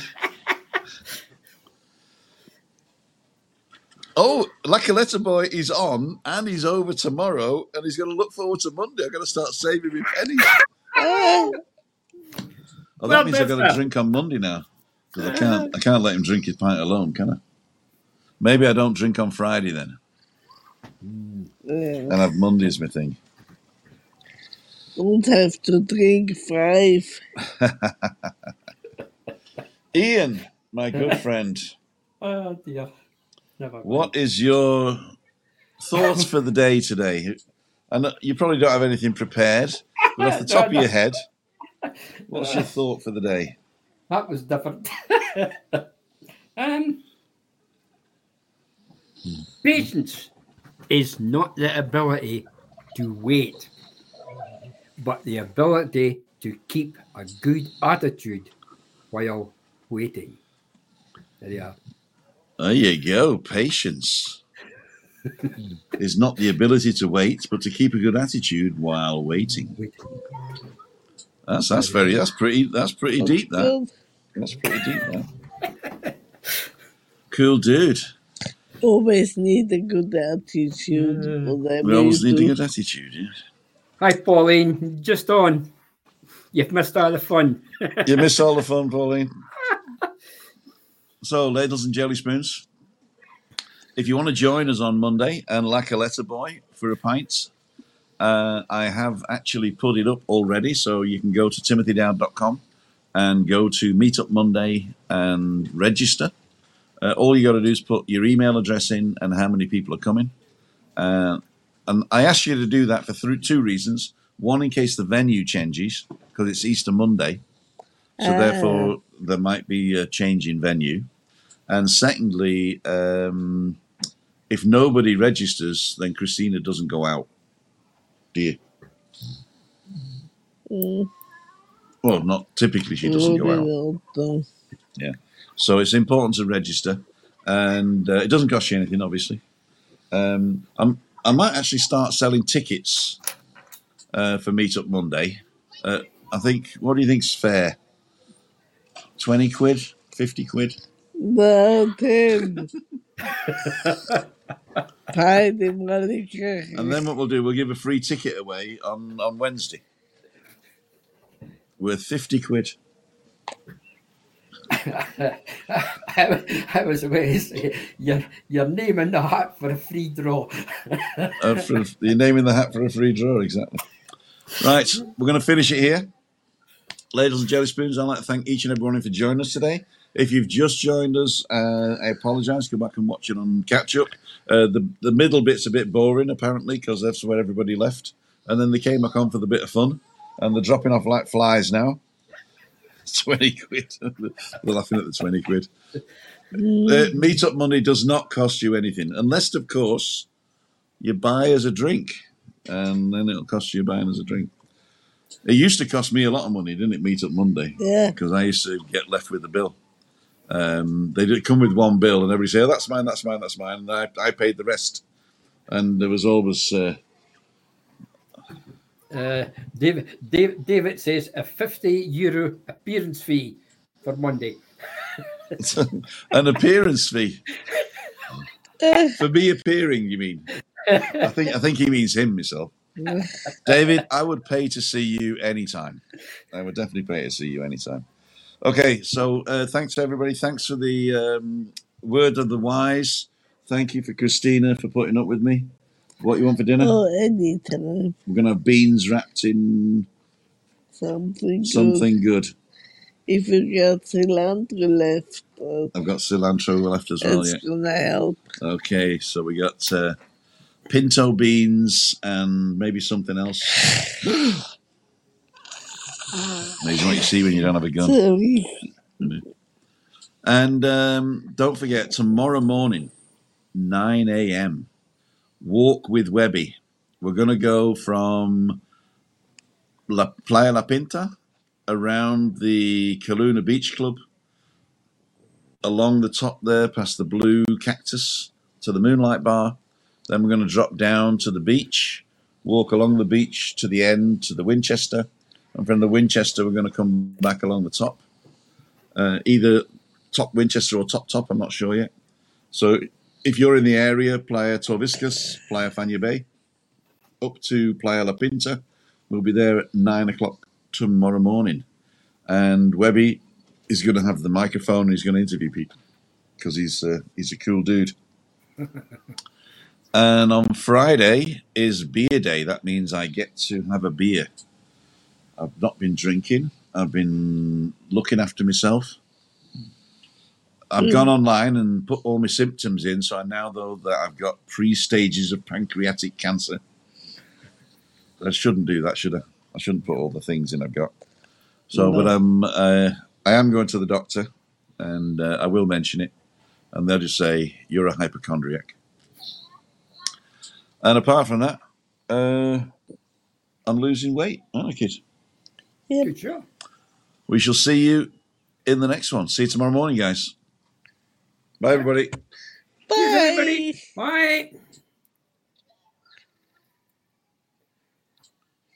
Speaker 1: Oh, Lacoletta Boy is on, and he's over tomorrow, and he's going to look forward to Monday. I've got to start saving me pennies.
Speaker 2: Ah,
Speaker 1: Oh, that
Speaker 3: Well,
Speaker 1: means I've got to
Speaker 3: that's-
Speaker 1: drink on Monday now, because I can't. I can't let him drink his pint alone, can I? Maybe I don't drink on Friday then,
Speaker 2: yeah.
Speaker 1: and have Monday as my thing.
Speaker 2: Don't have to drink five.
Speaker 1: Ian, my good friend,
Speaker 3: Oh dear. Never mind.
Speaker 1: what is your thoughts for the day today? And you probably don't have anything prepared, but off the top of your head, what's your thought for the day?
Speaker 3: That was different. um, patience is not the ability to wait, but the ability to keep a good attitude while waiting. There you are.
Speaker 1: There you go. Patience is not the ability to wait, but to keep a good attitude while waiting.
Speaker 3: Waiting.
Speaker 1: That's that's very that's pretty that's pretty deep. That
Speaker 2: Well,
Speaker 1: that's pretty deep. That cool dude.
Speaker 2: always need a good attitude.
Speaker 3: Mm.
Speaker 2: Whatever
Speaker 1: We always
Speaker 2: you
Speaker 1: need a
Speaker 2: do.
Speaker 1: good attitude. Yeah.
Speaker 3: Hi, Pauline. Just on. You've missed all the fun.
Speaker 1: You miss all the fun, Pauline. So, ladles and jelly spoons. If you want to join us on Monday and Lacoletta Boy for a pint, uh, I have actually put it up already, so you can go to timothy dowd dot com and go to Meetup Monday and register. Uh, all you got to do is put your email address in and how many people are coming. Uh, and I asked you to do that for th- two reasons. One, in case the venue changes, because it's Easter Monday. So
Speaker 2: Ah.
Speaker 1: therefore, there might be a change in venue. And secondly, um, if nobody registers, then Christina doesn't go out. Do you?
Speaker 2: Mm,
Speaker 1: Well, not typically she doesn't go
Speaker 2: maybe
Speaker 1: out.
Speaker 2: not, though.
Speaker 1: So it's important to register. And uh, it doesn't cost you anything, obviously. Um, I'm, I might actually start selling tickets uh, for Meetup Monday. Uh, I think, what do you think's fair? twenty quid? fifty quid?
Speaker 2: No, ten. Party Malika.
Speaker 1: And then what we'll do, we'll give a free ticket away on, on Wednesday. Worth fifty quid.
Speaker 3: I, I was going to say, your, your name in the hat for a free draw.
Speaker 1: Uh, for your name in the hat for a free draw, exactly. Right, we're going to finish it here. Ladles and jelly spoons, I'd like to thank each and every one of you for joining us today. If you've just joined us, uh, I apologise. Go back and watch it on catch up. Uh, the the middle bit's a bit boring, apparently, because that's where everybody left. And then they came back on for the bit of fun. And they're dropping off like flies now. twenty quid. We're laughing at the twenty quid. Uh, Meetup Monday does not cost you anything, unless, of course, you buy as a drink. And then it'll cost you buying as a drink. It used to cost me a lot of money, didn't it, Meetup Monday?
Speaker 2: Yeah.
Speaker 1: Because I used to get left with the bill. Um, they did come with one bill, and everybody say, oh, that's mine, that's mine, that's mine. And I, I paid the rest. And there was always... Uh,
Speaker 3: Uh, David, David, David says a fifty euro appearance fee for Monday.
Speaker 1: an appearance fee.
Speaker 2: Eh,
Speaker 1: For me appearing, you mean? I think I think he means him, myself. David, I would pay to see you anytime. I would definitely pay to see you anytime. Okay, so uh, thanks to everybody. Thanks for the um, word of the wise. Thank you for Christina for putting up with me. What you want for dinner?
Speaker 2: oh, anytime.
Speaker 1: We're going to have beans wrapped in
Speaker 2: Something,
Speaker 1: Something good.
Speaker 2: good. If you got cilantro left, uh,
Speaker 1: I've got cilantro left as well,
Speaker 2: it's
Speaker 1: yeah.
Speaker 2: gonna help.
Speaker 1: Okay, so we got uh, pinto beans and maybe something else. Maybe what you see when you don't have a gun.
Speaker 2: Sorry.
Speaker 1: And um, don't forget, tomorrow morning, nine a.m., Walk with Webby. We're going to go from La Playa La Pinta around the Kaluna Beach Club, along the top there, past the blue cactus to the Moonlight Bar. Then we're going to drop down to the beach, walk along the beach to the end, to the Winchester. And from the Winchester, we're going to come back along the top. Uh, either top Winchester or top top, I'm not sure yet. So if you're in the area, Playa Torviscas, Playa Fania Bay, up to Playa La Pinta, we'll be there at nine o'clock tomorrow morning. And Webby is going to have the microphone and he's going to interview people because he's, uh, he's a cool dude. And on Friday is beer day. That means I get to have a beer. I've not been drinking. I've been looking after myself. I've mm. gone online and put all my symptoms in, so I now know that I've got pre-stages of pancreatic cancer. I shouldn't do that, should I? I shouldn't put all the things in I've got. So, no. but I'm, uh, I am going to the doctor, and uh, I will mention it, and they'll just say, you're a hypochondriac. And apart from that, uh, I'm losing weight, aren't I, kid?
Speaker 3: Yep. Good job.
Speaker 1: We shall see you in the next one. See you tomorrow morning, guys. Bye, everybody.
Speaker 2: Bye.
Speaker 3: Cheers, everybody. Bye.